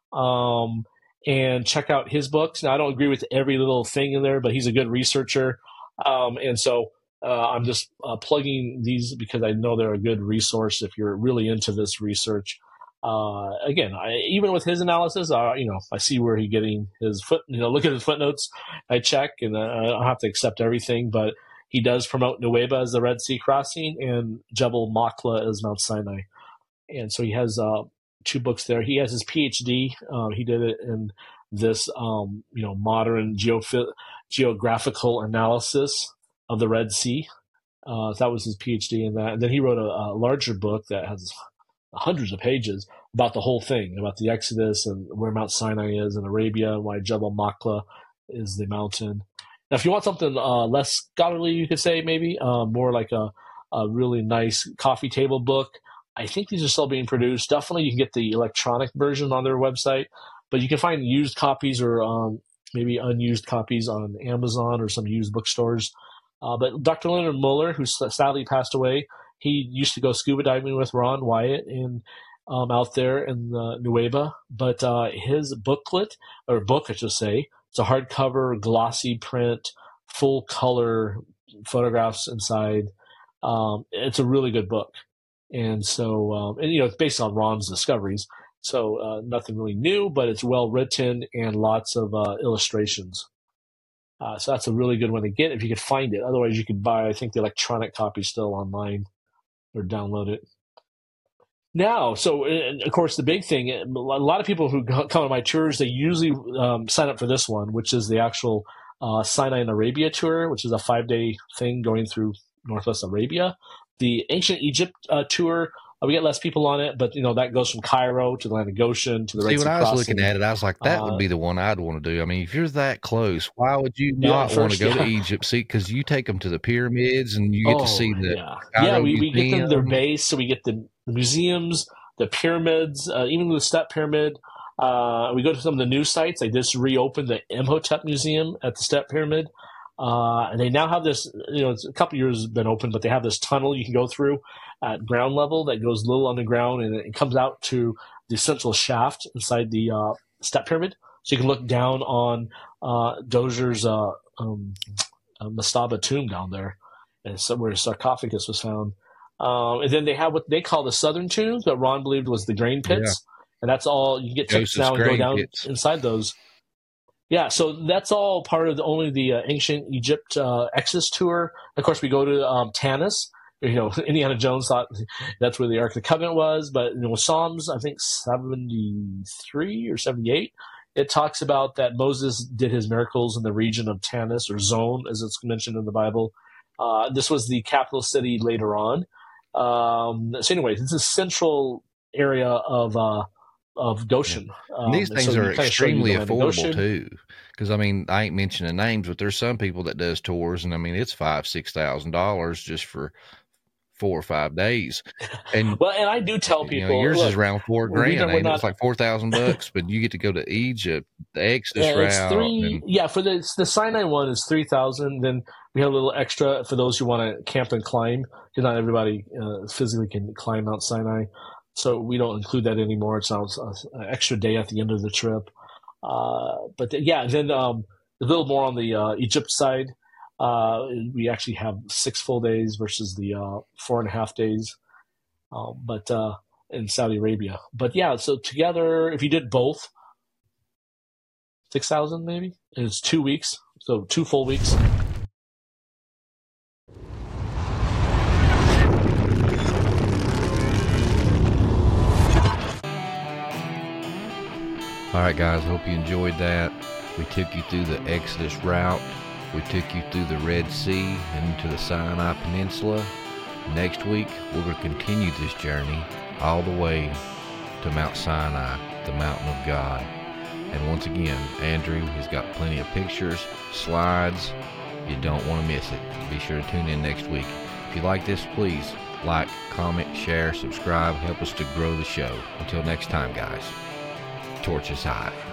um, and check out his books. Now, I don't agree with every little thing in there, but he's a good researcher. Um, and so Uh, I'm just uh, plugging these because I know they're a good resource if you're really into this research. Uh, again, I, even with his analysis, uh, you know, I see where he's getting his foot. You know, look at his footnotes. I check, and uh, I don't have to accept everything, but he does promote Nueva as the Red Sea crossing and Jebel Makla as Mount Sinai. And so he has uh, two books there. He has his P H D. Uh, he did it in this, um, you know, modern geoph- geographical analysis of the Red Sea. Uh, that was his P H D in that. And then he wrote a, a larger book that has hundreds of pages about the whole thing, about the Exodus and where Mount Sinai is in Arabia and why Jebel Makla is the mountain. Now, if you want something uh, less scholarly, you could say maybe, uh, more like a, a really nice coffee table book, I think these are still being produced. Definitely you can get the electronic version on their website, but you can find used copies or um, maybe unused copies on Amazon or some used bookstores. Uh, but Doctor Leonard Muller, who sadly passed away, he used to go scuba diving with Ron Wyatt in um, out there in the Nueva. But uh, his booklet, or book, I should say, it's a hardcover, glossy print, full color photographs inside. Um, it's a really good book. And so, um, and you know, it's based on Ron's discoveries. So uh, nothing really new, but it's well written and lots of uh, illustrations. Uh, so that's a really good one to get if you could find it. Otherwise, you could buy, I think, the electronic copy still online or download it. Now, so and of course, the big thing, a lot of people who come to my tours, they usually um, sign up for this one, which is the actual uh, Sinai and Arabia tour, which is a five-day thing going through Northwest Arabia. The Ancient Egypt uh, tour, uh, we get less people on it, but you know that goes from Cairo to the land of Goshen to the Red See, Sea when I was crossing. looking at it, I was like, that Uh, would be the one I'd want to do. I mean, if you're that close, why would you Yeah, not want first, to go to yeah. Egypt? See, because you take them to the pyramids and you get Oh, to see the yeah, Cairo yeah. We, we get them their Museum. base, so we get the, the museums, the pyramids, uh, even the Step Pyramid. Uh, we go to some of the new sites. They just reopened the Imhotep Museum at the Step Pyramid, uh, and they now have this. You know, it's a couple years been open, but they have this tunnel you can go through at ground level that goes a little underground, and it comes out to the central shaft inside the uh, step pyramid, so you can look down on uh, Dozier's uh, um, uh, mastaba tomb down there, and so where his sarcophagus was found. Um, and then they have what they call the southern tombs that Ron believed was the grain pits, yeah. and that's all you can get tickets now and go down pits. inside those. Yeah, so that's all part of the, only the uh, ancient Egypt uh, Exodus tour. Of course, we go to um, Tanis. You know, Indiana Jones thought that's where the Ark of the Covenant was, but you know, Psalms, I think seventy-three or seventy-eight, it talks about that Moses did his miracles in the region of Tanis, or Zone, as it's mentioned in the Bible. Uh, this was the capital city later on. Um, so anyway, it's a central area of uh, of Goshen. Um, these things so are extremely affordable too, because I mean, I ain't mentioning names, but there's some people that does tours, and I mean, it's five, six thousand dollars just for four or five days. And well, and I do tell people, you know, yours look, is around four grand. I mean, not, it's like four thousand bucks, but you get to go to Egypt, the Exodus yeah, it's route. Three, and, yeah, for the the Sinai one is three thousand. Then we have a little extra for those who want to camp and climb, because not everybody uh, physically can climb Mount Sinai. So we don't include that anymore. It's an extra day at the end of the trip. Uh, but the, yeah, then um, a little more on the uh, Egypt side. Uh, we actually have six full days versus the uh, four and a half days. Um, but uh, in Saudi Arabia. But yeah, so together, if you did both, six thousand maybe. And it's two weeks, so two full weeks. All right, guys, hope you enjoyed that. We took you through the Exodus route. We took you through the Red Sea and into the Sinai Peninsula. Next week, we're going to continue this journey all the way to Mount Sinai, the mountain of God. And once again, Andrew has got plenty of pictures, slides. You don't want to miss it. Be sure to tune in next week. If you like this, please like, comment, share, subscribe. Help us to grow the show. Until next time, guys. Torches high.